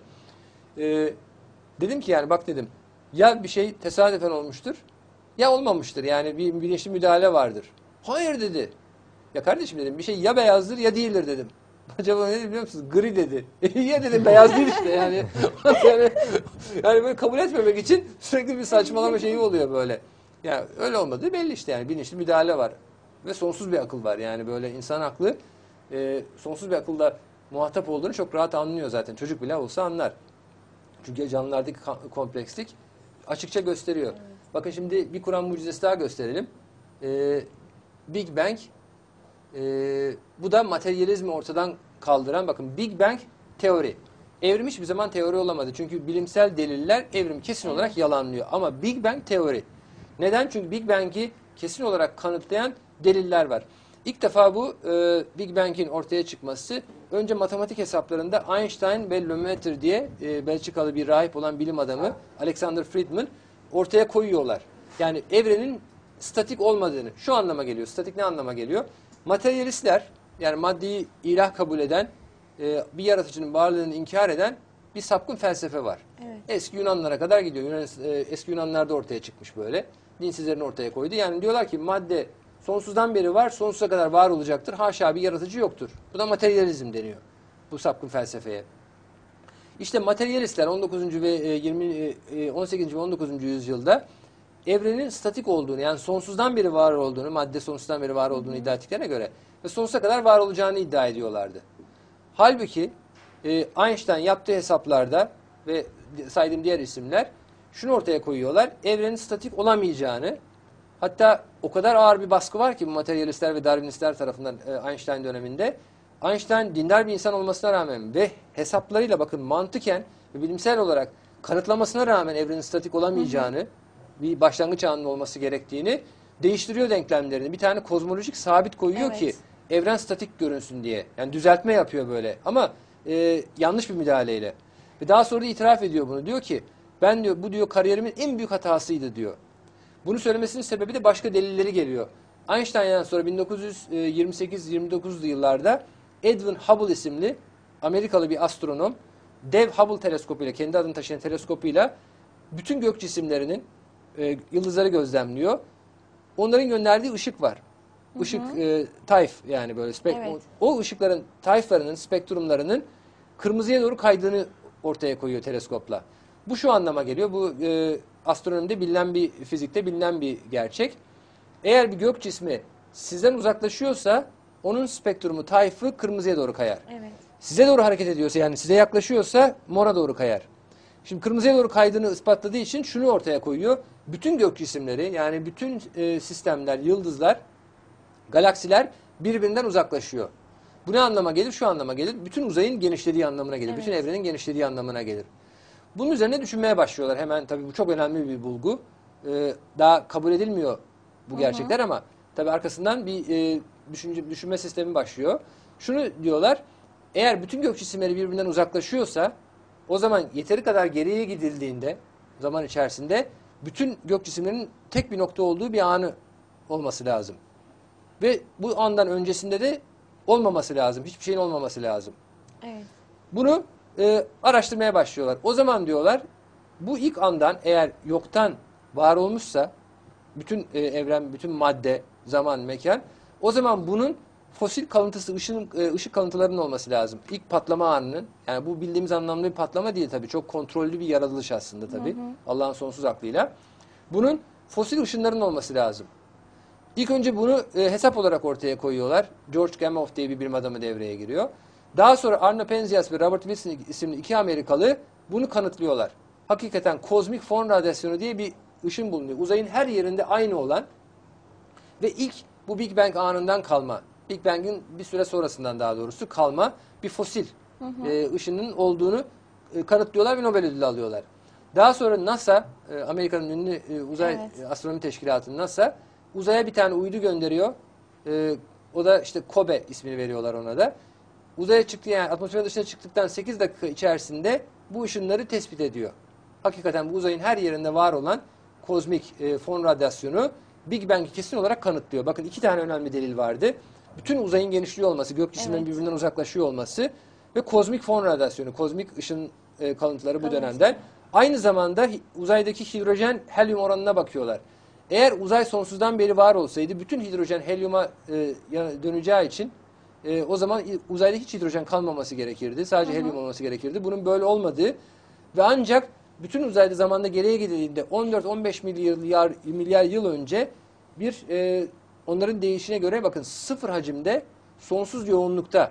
Speaker 2: Dedim ki yani bak dedim. Ya bir şey tesadüfen olmuştur ya olmamıştır. Yani bir bilinçli müdahale vardır. Hayır dedi. Ya kardeşim dedim, bir şey ya beyazdır ya değildir dedim. Acaba ne dedi biliyor musunuz? Gri dedi. Ya dedim, beyaz değil işte yani. yani böyle kabul etmemek için sürekli bir saçmalama şeyi oluyor böyle. Yani öyle olmadığı belli işte yani. Bilinçli müdahale var. Ve sonsuz bir akıl var yani, böyle insan aklı sonsuz bir akılla muhatap olduğunu çok rahat anlıyor zaten. Çocuk bile olsa anlar. Çünkü canlılardaki komplekslik açıkça gösteriyor. Evet. Bakın şimdi bir Kur'an mucizesi daha gösterelim. Big Bang, bu da materyalizmi ortadan kaldıran, bakın Big Bang teori. Evrim hiçbir zaman teori olamadı. Çünkü bilimsel deliller evrim kesin olarak yalanlıyor. Ama Big Bang teori. Neden? Çünkü Big Bang'i kesin olarak kanıtlayan deliller var. İlk defa bu Big Bang'in ortaya çıkması önce matematik hesaplarında Einstein ve Lemaitre diye Belçikalı bir rahip olan bilim adamı Alexander Friedman ortaya koyuyorlar. Yani evrenin statik olmadığını. Şu anlama geliyor. Statik ne anlama geliyor? Materyalistler, yani maddeyi ilah kabul eden, bir yaratıcının varlığını inkar eden bir sapkın felsefe var. Evet. Eski Yunanlara kadar gidiyor. Eski Yunanlarda ortaya çıkmış böyle. Dinsizlerin ortaya koydu. Yani diyorlar ki madde sonsuzdan beri var, sonsuza kadar var olacaktır. Haşa, bir yaratıcı yoktur. Bu da materyalizm deniyor. Bu sapkın felsefeye. İşte materyalistler 19. ve 18. ve 19. yüzyılda evrenin statik olduğunu, yani sonsuzdan beri var olduğunu, madde sonsuzdan beri var olduğunu iddia ettiklerine göre ve sonsuza kadar var olacağını iddia ediyorlardı. Halbuki Einstein yaptığı hesaplarda ve saydığım diğer isimler şunu ortaya koyuyorlar: evrenin statik olamayacağını, hatta o kadar ağır bir baskı var ki bu materyalistler ve Darwinistler tarafından Einstein döneminde. Einstein dindar bir insan olmasına rağmen ve hesaplarıyla, bakın mantıken ve bilimsel olarak kanıtlamasına rağmen evrenin statik olamayacağını, bir başlangıç anının olması gerektiğini değiştiriyor denklemlerini. Bir tane kozmolojik sabit koyuyor ki evren statik görünsün diye. Yani düzeltme yapıyor böyle ama yanlış bir müdahaleyle. Ve daha sonra da itiraf ediyor bunu. Diyor ki Ben diyor bu diyor kariyerimin en büyük hatasıydı diyor. Bunu söylemesinin sebebi de başka delilleri geliyor. Einstein'dan sonra 1928-29'lu yıllarda Edwin Hubble isimli Amerikalı bir astronom dev Hubble teleskopuyla, kendi adını taşıyan teleskopuyla bütün gök cisimlerinin yıldızları gözlemliyor. Onların gönderdiği ışık var. Işık tayf yani böyle
Speaker 1: Evet.
Speaker 2: o ışıkların tayflarının, spektrumlarının kırmızıya doğru kaydığını ortaya koyuyor teleskopla. Bu şu anlama geliyor. Bu astronomide bilinen bir, fizikte bilinen bir gerçek. Eğer bir gök cismi sizden uzaklaşıyorsa onun spektrumu, tayfı kırmızıya doğru kayar.
Speaker 1: Evet.
Speaker 2: Size doğru hareket ediyorsa, yani size yaklaşıyorsa mora doğru kayar. Şimdi kırmızıya doğru kaydığını ispatladığı için şunu ortaya koyuyor. Bütün gök cisimleri, yani bütün sistemler, yıldızlar, galaksiler birbirinden uzaklaşıyor. Bu ne anlama gelir? Şu anlama gelir. Bütün uzayın genişlediği anlamına gelir.
Speaker 1: Evet.
Speaker 2: Bütün evrenin genişlediği anlamına gelir. Bunun üzerine düşünmeye başlıyorlar. Hemen tabii bu çok önemli bir bulgu. Daha kabul edilmiyor bu gerçekler ama tabii arkasından bir düşünme sistemi başlıyor. Şunu diyorlar. Eğer bütün gök cisimleri birbirinden uzaklaşıyorsa o zaman yeteri kadar geriye gidildiğinde zaman içerisinde bütün gök cisimlerinin tek bir nokta olduğu bir anı olması lazım. Ve bu andan öncesinde de olmaması lazım. Hiçbir şeyin olmaması lazım.
Speaker 1: Evet.
Speaker 2: Bunu araştırmaya başlıyorlar. O zaman diyorlar bu ilk andan eğer yoktan var olmuşsa bütün evren, bütün madde, zaman, mekan, o zaman bunun fosil kalıntısı, ışık kalıntılarının olması lazım. İlk patlama anının, yani bu bildiğimiz anlamda bir patlama değil tabii. Çok kontrollü bir yaratılış aslında tabii. Allah'ın sonsuz aklıyla. Bunun fosil ışınların olması lazım. İlk önce bunu hesap olarak ortaya koyuyorlar. George Gamow diye bir bilim adamı devreye giriyor. Daha sonra Arno Penzias ve Robert Wilson isimli iki Amerikalı bunu kanıtlıyorlar. Hakikaten kozmik fon radyasyonu diye bir ışın bulunuyor. Uzayın her yerinde aynı olan ve ilk bu Big Bang anından kalma, Big Bang'in bir süre sonrasından daha doğrusu kalma bir fosil ışının olduğunu kanıtlıyorlar ve Nobel ödülü alıyorlar. Daha sonra NASA, Amerika'nın ünlü uzay astronomi teşkilatı NASA, uzaya bir tane uydu gönderiyor. O da işte Kobe ismini veriyorlar ona da. Uzaya çıktı, yani atmosferin dışına çıktıktan 8 dakika içerisinde bu ışınları tespit ediyor. Hakikaten bu uzayın her yerinde var olan kozmik fon radyasyonu Big Bang'i kesin olarak kanıtlıyor. Bakın iki tane önemli delil vardı. Bütün uzayın genişliği olması, gök cisimlerin birbirinden uzaklaşıyor olması ve kozmik fon radyasyonu, kozmik ışın kalıntıları bu dönemden. Aynı zamanda uzaydaki hidrojen helyum oranına bakıyorlar. Eğer uzay sonsuzdan beri var olsaydı bütün hidrojen helyuma döneceği için o zaman uzayda hiç hidrojen kalmaması gerekirdi. Sadece helyum olması gerekirdi. Bunun böyle olmadığı ve ancak bütün uzayda zamanda geriye gidildiğinde 14-15 milyar yıl önce bir onların değişine göre bakın sıfır hacimde sonsuz yoğunlukta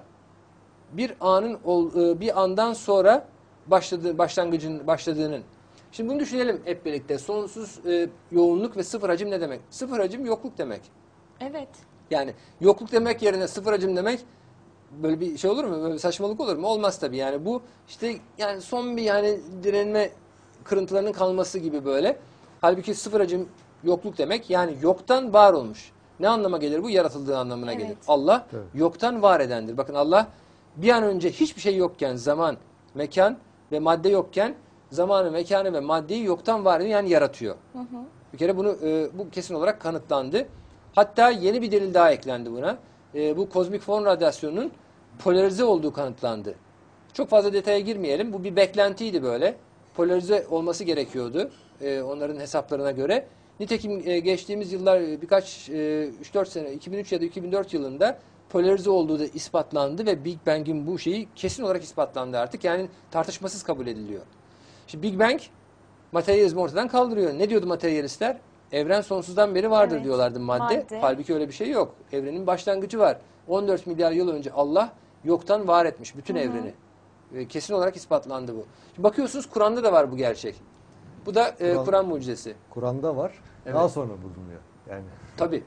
Speaker 2: bir andan sonra başladığının. Şimdi bunu düşünelim hep birlikte. Sonsuz yoğunluk ve sıfır hacim ne demek? Sıfır hacim yokluk demek.
Speaker 1: Evet.
Speaker 2: Yani yokluk demek yerine sıfır hacim demek böyle bir şey olur mu? Böyle bir saçmalık olur mu? Olmaz tabii. Yani bu işte yani son bir yani direnme kırıntılarının kalması gibi böyle. Halbuki sıfır hacim yokluk demek. Yani yoktan var olmuş. Ne anlama gelir bu? Yaratıldığı anlamına gelir. Allah yoktan var edendir. Bakın Allah bir an önce hiçbir şey yokken, zaman, mekan ve madde yokken zamanı, mekanı ve maddeyi yoktan var ediyor, yani yaratıyor. Bir kere bunu bu kesin olarak kanıtlandı. Hatta yeni bir delil daha eklendi buna. Bu kozmik fon radyasyonunun polarize olduğu kanıtlandı. Çok fazla detaya girmeyelim. Bu bir beklentiydi böyle. Polarize olması gerekiyordu onların hesaplarına göre. Nitekim geçtiğimiz yıllar birkaç 3-4 sene 2003 ya da 2004 yılında polarize olduğu da ispatlandı ve Big Bang'in bu şeyi kesin olarak ispatlandı artık. Yani tartışmasız kabul ediliyor. Şimdi Big Bang materyalizmi ortadan kaldırıyor. Ne diyordu materyalistler? Evren sonsuzdan beri vardır diyorlardı madde. Halbuki öyle bir şey yok. Evrenin başlangıcı var. 14 milyar yıl önce Allah yoktan var etmiş bütün evreni. Kesin olarak ispatlandı bu. Şimdi bakıyorsunuz Kur'an'da da var bu gerçek. Bu da Kur'an mucizesi.
Speaker 3: Kur'an'da var.
Speaker 2: Evet.
Speaker 3: Daha sonra bulunuyor. Yani
Speaker 2: Tabii.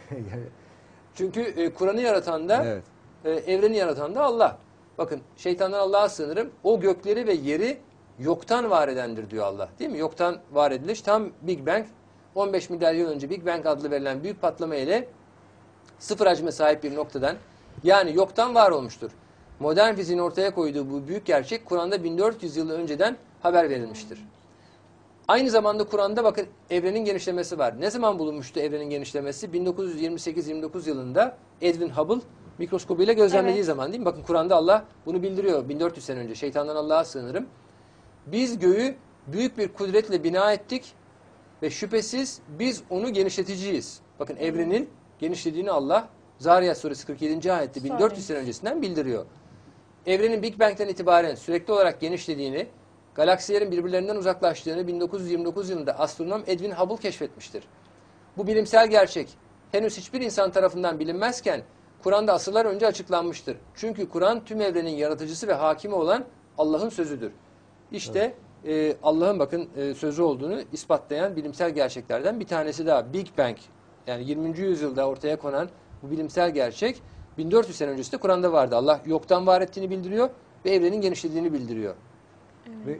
Speaker 2: Çünkü Kur'an'ı yaratan da evreni yaratan da Allah. Bakın şeytandan Allah'a sığınırım. O gökleri ve yeri yoktan var edendir diyor Allah. Değil mi? Yoktan var ediliş. Tam Big Bang 15 milyar yıl önce Big Bang adlı verilen büyük patlama ile sıfır hacme sahip bir noktadan, yani yoktan var olmuştur. Modern fiziğin ortaya koyduğu bu büyük gerçek Kur'an'da 1400 yıl önceden haber verilmiştir. Aynı zamanda Kur'an'da bakın evrenin genişlemesi var. Ne zaman bulunmuştu evrenin genişlemesi? 1928-29 yılında Edwin Hubble mikroskobuyla gözlemlediği
Speaker 1: Evet.
Speaker 2: zaman değil mi? Bakın Kur'an'da Allah bunu bildiriyor 1400 sene önce. Şeytandan Allah'a sığınırım. Biz göğü büyük bir kudretle bina ettik ve şüphesiz biz onu genişleticiyiz. Bakın evrenin genişlediğini Allah Zariyat suresi 47. ayette 1400 sene öncesinden bildiriyor. Evrenin Big Bang'den itibaren sürekli olarak genişlediğini, galaksilerin birbirlerinden uzaklaştığını 1929 yılında astronom Edwin Hubble keşfetmiştir. Bu bilimsel gerçek henüz hiçbir insan tarafından bilinmezken Kur'an'da asırlar önce açıklanmıştır. Çünkü Kur'an tüm evrenin yaratıcısı ve hakimi olan Allah'ın sözüdür. İşte Allah'ın bakın sözü olduğunu ispatlayan bilimsel gerçeklerden bir tanesi daha. Big Bang, yani 20. yüzyılda ortaya konan bu bilimsel gerçek 1400 sene öncesinde Kur'an'da vardı. Allah yoktan var ettiğini bildiriyor ve evrenin genişlediğini bildiriyor.
Speaker 3: Ve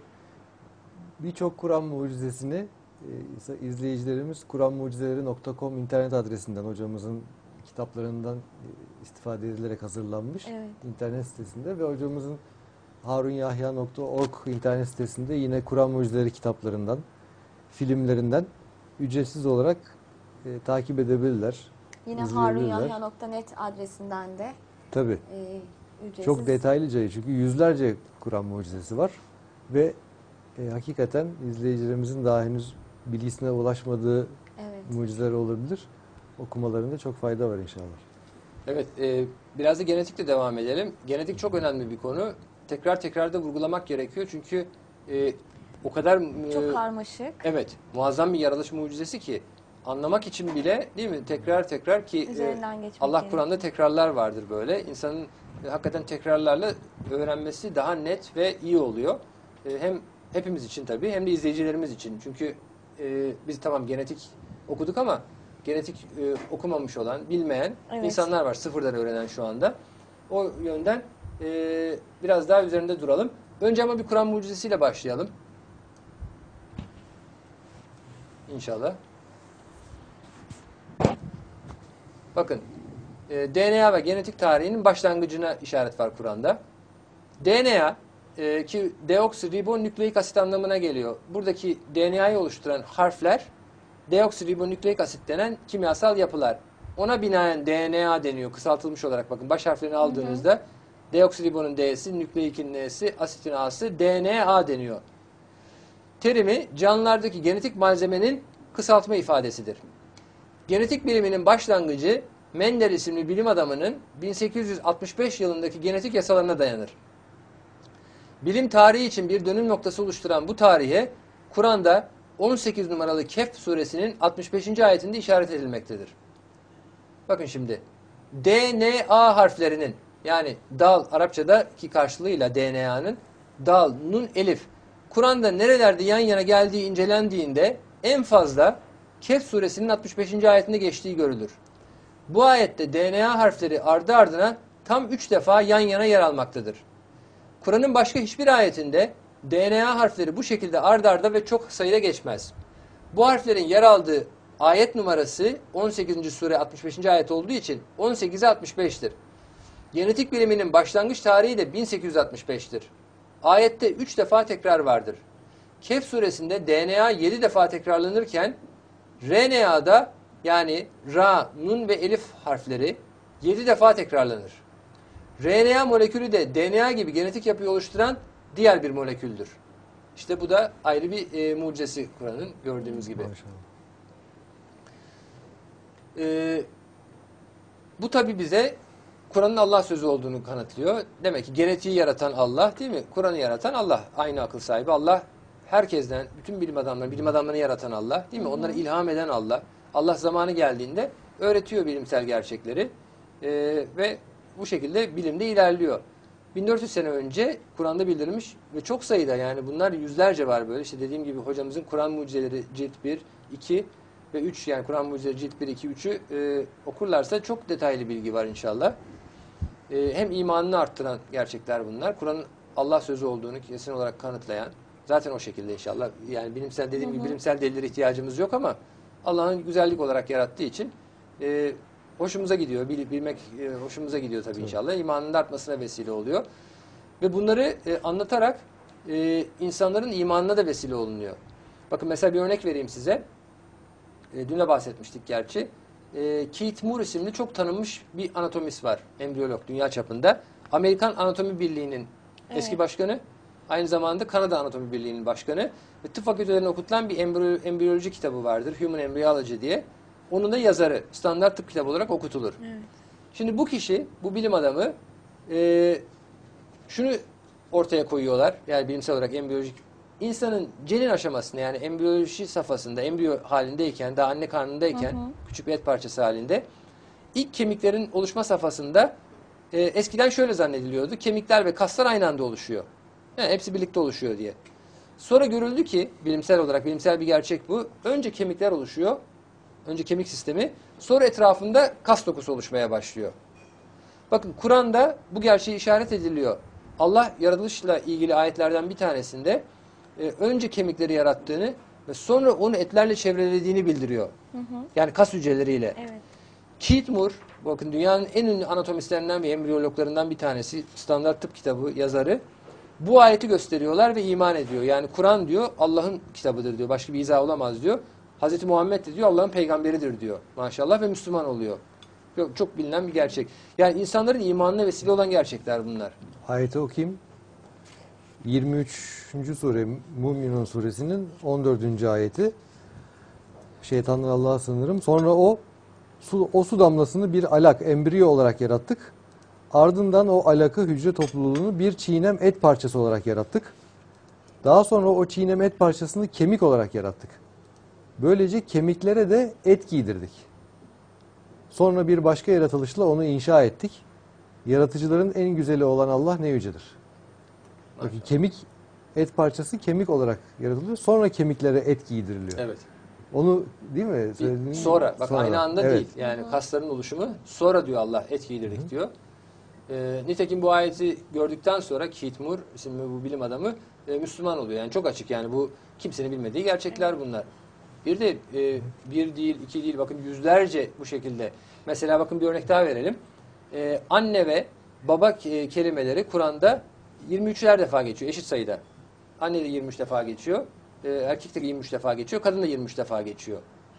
Speaker 3: birçok Kur'an mucizesini izleyicilerimiz kuranmucizeleri.com internet adresinden, hocamızın kitaplarından istifade edilerek hazırlanmış
Speaker 1: Evet.
Speaker 3: internet sitesinde ve hocamızın harunyahya.org internet sitesinde yine Kur'an mucizeleri kitaplarından, filmlerinden ücretsiz olarak takip edebilirler.
Speaker 1: Yine
Speaker 3: izleyebilirler.
Speaker 1: harunyahya.net adresinden de
Speaker 3: Tabii.
Speaker 1: ücretsiz.
Speaker 3: Çok detaylıca, çünkü yüzlerce Kur'an mucizesi var ve hakikaten izleyicilerimizin daha henüz bilgisine ulaşmadığı
Speaker 1: Evet.
Speaker 3: mucizeler olabilir. Okumalarında çok fayda var inşallah.
Speaker 2: Evet, biraz da genetikle devam edelim. Genetik çok önemli bir konu. Tekrar tekrar da vurgulamak gerekiyor çünkü o kadar
Speaker 1: Çok karmaşık.
Speaker 2: evet, muazzam bir yaratılış mucizesi ki anlamak için bile değil mi? Tekrar tekrar ki
Speaker 1: Üzerinden geçmek
Speaker 2: Allah
Speaker 1: gerekiyor.
Speaker 2: Kur'an'da tekrarlar vardır böyle. İnsanın hakikaten tekrarlarla öğrenmesi daha net ve iyi oluyor. Hem hepimiz için tabii hem de izleyicilerimiz için. Çünkü biz tamam genetik okuduk ama genetik okumamış olan, bilmeyen
Speaker 1: Evet.
Speaker 2: insanlar var. Sıfırdan öğrenen şu anda. O yönden biraz daha üzerinde duralım. Önce ama bir Kur'an mucizesiyle başlayalım. İnşallah. Bakın, DNA ve genetik tarihinin başlangıcına işaret var Kur'an'da. DNA ki deoksiribonükleik asit anlamına geliyor. Buradaki DNA'yı oluşturan harfler deoksiribonükleik asit denen kimyasal yapılar. Ona binaen DNA deniyor kısaltılmış olarak. Bakın baş harflerini aldığınızda deoksiribonun D'si, nükleikin N'si, asitin A'sı, DNA deniyor. Terimi canlılardaki genetik malzemenin kısaltma ifadesidir. Genetik biliminin başlangıcı Mendel isimli bilim adamının 1865 yılındaki genetik yasalarına dayanır. Bilim tarihi için bir dönüm noktası oluşturan bu tarihe Kur'an'da 18 numaralı Kehf suresinin 65. ayetinde işaret edilmektedir. Bakın şimdi DNA harflerinin, yani dal Arapçadaki karşılığıyla DNA'nın dal, nun, elif Kur'an'da nerelerde yan yana geldiği incelendiğinde en fazla Kehf suresinin 65. ayetinde geçtiği görülür. Bu ayette DNA harfleri ardı ardına tam 3 defa yan yana yer almaktadır. Kur'an'ın başka hiçbir ayetinde DNA harfleri bu şekilde ard arda ve çok sayıda geçmez. Bu harflerin yer aldığı ayet numarası 18. sure 65. ayet olduğu için 18'e 65'tir. Genetik biliminin başlangıç tarihi de 1865'tir. Ayette 3 defa tekrar vardır. Kehf suresinde DNA 7 defa tekrarlanırken RNA'da, yani Ra, Nun ve Elif harfleri 7 defa tekrarlanır. RNA molekülü de DNA gibi genetik yapıyı oluşturan diğer bir moleküldür. İşte bu da ayrı bir mucizesi Kur'an'ın, gördüğümüz gibi.
Speaker 3: Maşallah.
Speaker 2: Bu tabi bize Kur'an'ın Allah sözü olduğunu kanıtlıyor. Demek ki genetiği yaratan Allah, değil mi? Kur'an'ı yaratan Allah. Aynı akıl sahibi Allah. Herkesten, bütün bilim adamlarını yaratan Allah, değil mi? Onlara ilham eden Allah. Allah zamanı geldiğinde öğretiyor bilimsel gerçekleri. Ve bu şekilde bilimde ilerliyor. 1400 sene önce Kur'an'da bildirilmiş ve çok sayıda, yani bunlar yüzlerce var böyle. İşte dediğim gibi hocamızın Kur'an mucizeleri cilt 1, 2 ve 3, yani Kur'an mucizeleri cilt 1, 2, 3'ü okurlarsa çok detaylı bilgi var inşallah. Hem imanını arttıran gerçekler bunlar. Kur'an'ın Allah sözü olduğunu kesin olarak kanıtlayan, zaten o şekilde inşallah. Yani bilimsel, dediğim gibi bilimsel delillere ihtiyacımız yok ama Allah'ın güzellik olarak yarattığı için hoşumuza gidiyor. Bilmek hoşumuza gidiyor tabii inşallah. İmanının artmasına vesile oluyor. Ve bunları anlatarak insanların imanına da vesile olunuyor. Bakın mesela bir örnek vereyim size. Dün de bahsetmiştik gerçi. Keith Moore isimli çok tanınmış bir anatomist var. Embriyolog dünya çapında. Amerikan Anatomi Birliği'nin eski başkanı. Aynı zamanda Kanada Anatomi Birliği'nin başkanı. Ve tıp fakültelerine okutulan bir embriyoloji kitabı vardır. Human Embryology diye. Onun da yazarı. Standart tıp kitabı olarak okutulur. Evet. Şimdi bu kişi, bu bilim adamı şunu ortaya koyuyorlar. Yani bilimsel olarak embriyolojik insanın cenin aşamasında, yani embriyoloji safhasında, embriyo halindeyken, daha anne karnındayken, küçük bir et parçası halinde, ilk kemiklerin oluşma safhasında eskiden şöyle zannediliyordu. Kemikler ve kaslar aynı anda oluşuyor. Yani hepsi birlikte oluşuyor diye. Sonra görüldü ki bilimsel olarak, bilimsel bir gerçek bu. Önce kemikler oluşuyor. Önce kemik sistemi. Sonra etrafında kas dokusu oluşmaya başlıyor. Bakın Kur'an'da bu gerçeği işaret ediliyor. Allah yaratılışla ilgili ayetlerden bir tanesinde önce kemikleri yarattığını ve sonra onu etlerle çevrelediğini bildiriyor. Yani kas hücreleriyle. Evet. Keith Moore, bakın dünyanın en ünlü anatomistlerinden ve embriyologlarından bir tanesi, standart tıp kitabı yazarı. Bu ayeti gösteriyorlar ve iman ediyor. Yani Kur'an diyor Allah'ın kitabıdır diyor. Başka bir izah olamaz diyor. Hazreti Muhammed de diyor Allah'ın peygamberidir diyor. Maşallah, ve Müslüman oluyor. Çok bilinen bir gerçek. Yani insanların imanına vesile olan gerçekler bunlar.
Speaker 3: Ayeti okuyayım. 23. sure Müminun suresinin 14. ayeti. Şeytandan Allah'a sığınırım. Sonra o su damlasını bir alak, embriyo olarak yarattık. Ardından o alakı, hücre topluluğunu bir çiğnem et parçası olarak yarattık. Daha sonra o çiğnem et parçasını kemik olarak yarattık. Böylece kemiklere de et giydirdik. Sonra bir başka yaratılışla onu inşa ettik. Yaratıcıların en güzeli olan Allah ne yücedir. Bakın, kemik, et parçası kemik olarak yaratılıyor. Sonra kemiklere et giydiriliyor.
Speaker 2: Evet.
Speaker 3: Onu değil mi?
Speaker 2: Sonra. Bak,
Speaker 3: sonra.
Speaker 2: aynı anda
Speaker 3: Evet.
Speaker 2: değil. Yani kasların oluşumu. Sonra diyor Allah et giydirdik diyor. Nitekim bu ayeti gördükten sonra Keith Moore isimli bu bilim adamı Müslüman oluyor. Yani çok açık, yani bu kimsenin bilmediği gerçekler bunlar. Bir de bir değil, iki değil, bakın yüzlerce bu şekilde. Mesela bakın bir örnek daha verelim. Anne ve baba kelimeleri Kur'an'da 23'er defa geçiyor, eşit sayıda. Anne de 23 defa geçiyor. Erkek de 23 defa geçiyor. Kadın da 23 defa geçiyor.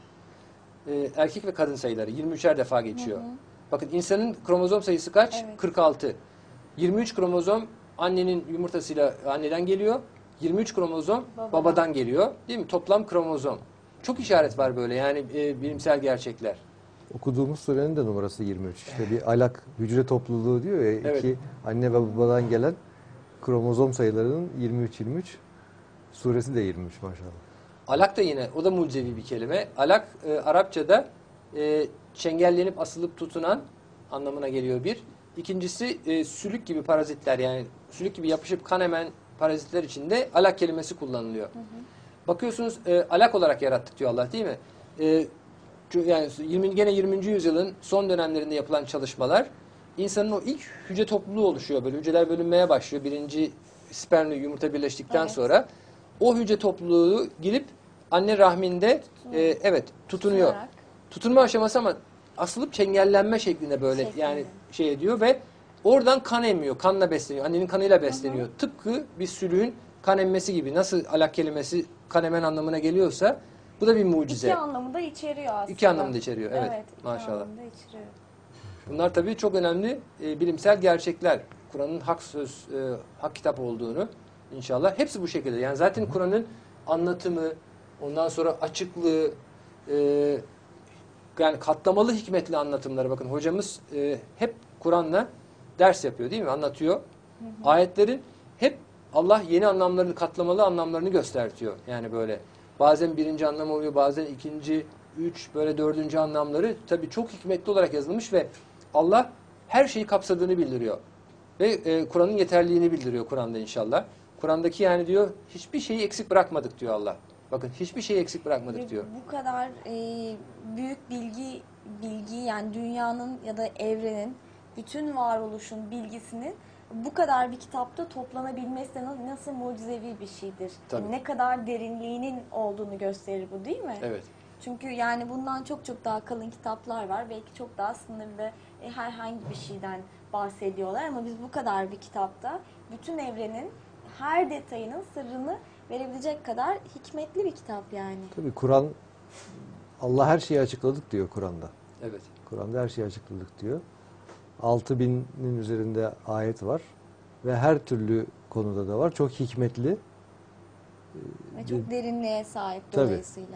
Speaker 2: Erkek ve kadın sayıları 23'er defa geçiyor. Bakın insanın kromozom sayısı kaç? Evet. 46. 23 kromozom annenin yumurtasıyla anneden geliyor. 23 kromozom babadan geliyor. Değil mi? Toplam kromozom. Çok işaret var böyle, yani bilimsel gerçekler.
Speaker 3: Okuduğumuz surenin de numarası 23. İşte bir alak, hücre topluluğu diyor ya,
Speaker 2: evet.
Speaker 3: iki anne ve babadan gelen kromozom sayılarının 23. Suresi de 23 maşallah.
Speaker 2: Alak da yine, o da mucizevi bir kelime. Alak Arapçada çengellenip asılıp tutunan anlamına geliyor bir. İkincisi sülük gibi parazitler, yani sülük gibi yapışıp kan emen parazitler için de alak kelimesi kullanılıyor. Bakıyorsunuz alak olarak yarattık diyor Allah, değil mi? Yani gene 20. yüzyılın son dönemlerinde yapılan çalışmalar, insanın o ilk hücre topluluğu oluşuyor. Böyle hücreler bölünmeye başlıyor. Birinci spermle yumurta birleştikten sonra o hücre topluluğu gelip anne rahminde tutunuyor. Tutunma aşaması ama asılıp çengellenme şeklinde böyle yani şey ediyor ve oradan kan emiyor. Kanla besleniyor. Annenin kanıyla besleniyor. Tıpkı bir sülüğün kan emmesi gibi. Nasıl alak kelimesi kan emen anlamına geliyorsa bu da bir mucize.
Speaker 1: İki anlamı da içeriyor aslında.
Speaker 2: İki anlamı da içeriyor. Evet. Maşallah. Bunlar tabii çok önemli bilimsel gerçekler. Kur'an'ın hak söz, hak kitap olduğunu inşallah. Hepsi bu şekilde. Yani zaten Kur'an'ın anlatımı, ondan sonra açıklığı, yani katlamalı hikmetli anlatımları. Bakın hocamız hep Kur'an'la ders yapıyor, değil mi? Anlatıyor. Ayetlerin hep Allah yeni anlamlarını, katlamalı anlamlarını göstertiyor. Yani böyle bazen birinci anlam oluyor, bazen ikinci, böyle dördüncü anlamları tabii çok hikmetli olarak yazılmış ve Allah her şeyi kapsadığını bildiriyor. Ve Kur'an'ın yeterliliğini bildiriyor Kur'an'da inşallah. Kur'an'daki yani diyor hiçbir şeyi eksik bırakmadık diyor Allah. Bakın hiçbir şeyi eksik bırakmadık diyor.
Speaker 1: Bu kadar büyük bilgi yani dünyanın ya da evrenin bütün varoluşun bilgisinin bu kadar bir kitapta toplanabilmesi de nasıl mucizevi bir şeydir.
Speaker 2: Tabii.
Speaker 1: Ne kadar derinliğinin olduğunu gösterir bu, değil mi?
Speaker 2: Evet.
Speaker 1: Çünkü yani bundan çok çok daha kalın kitaplar var. Belki çok daha sınırlı herhangi bir şeyden bahsediyorlar ama biz bu kadar bir kitapta bütün evrenin her detayının sırrını verebilecek kadar hikmetli bir kitap yani.
Speaker 3: Tabii Kur'an, Allah her şeyi açıkladık diyor Kur'an'da.
Speaker 2: Evet.
Speaker 3: Kur'an'da her şeyi açıkladık diyor. 6000'in üzerinde ayet var ve her türlü konuda da var. Çok hikmetli.
Speaker 1: Ve çok derinliğe sahip
Speaker 3: Tabii.
Speaker 1: dolayısıyla.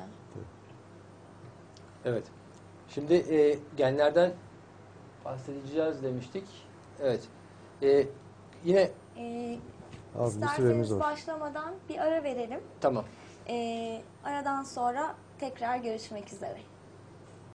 Speaker 2: Evet. Şimdi genlerden bahsedeceğiz demiştik. Evet. Yine
Speaker 3: Az bir süremiz
Speaker 1: İsterseniz
Speaker 3: var.
Speaker 1: başlamadan bir ara verelim.
Speaker 2: tamam.
Speaker 1: Aradan sonra tekrar görüşmek üzere.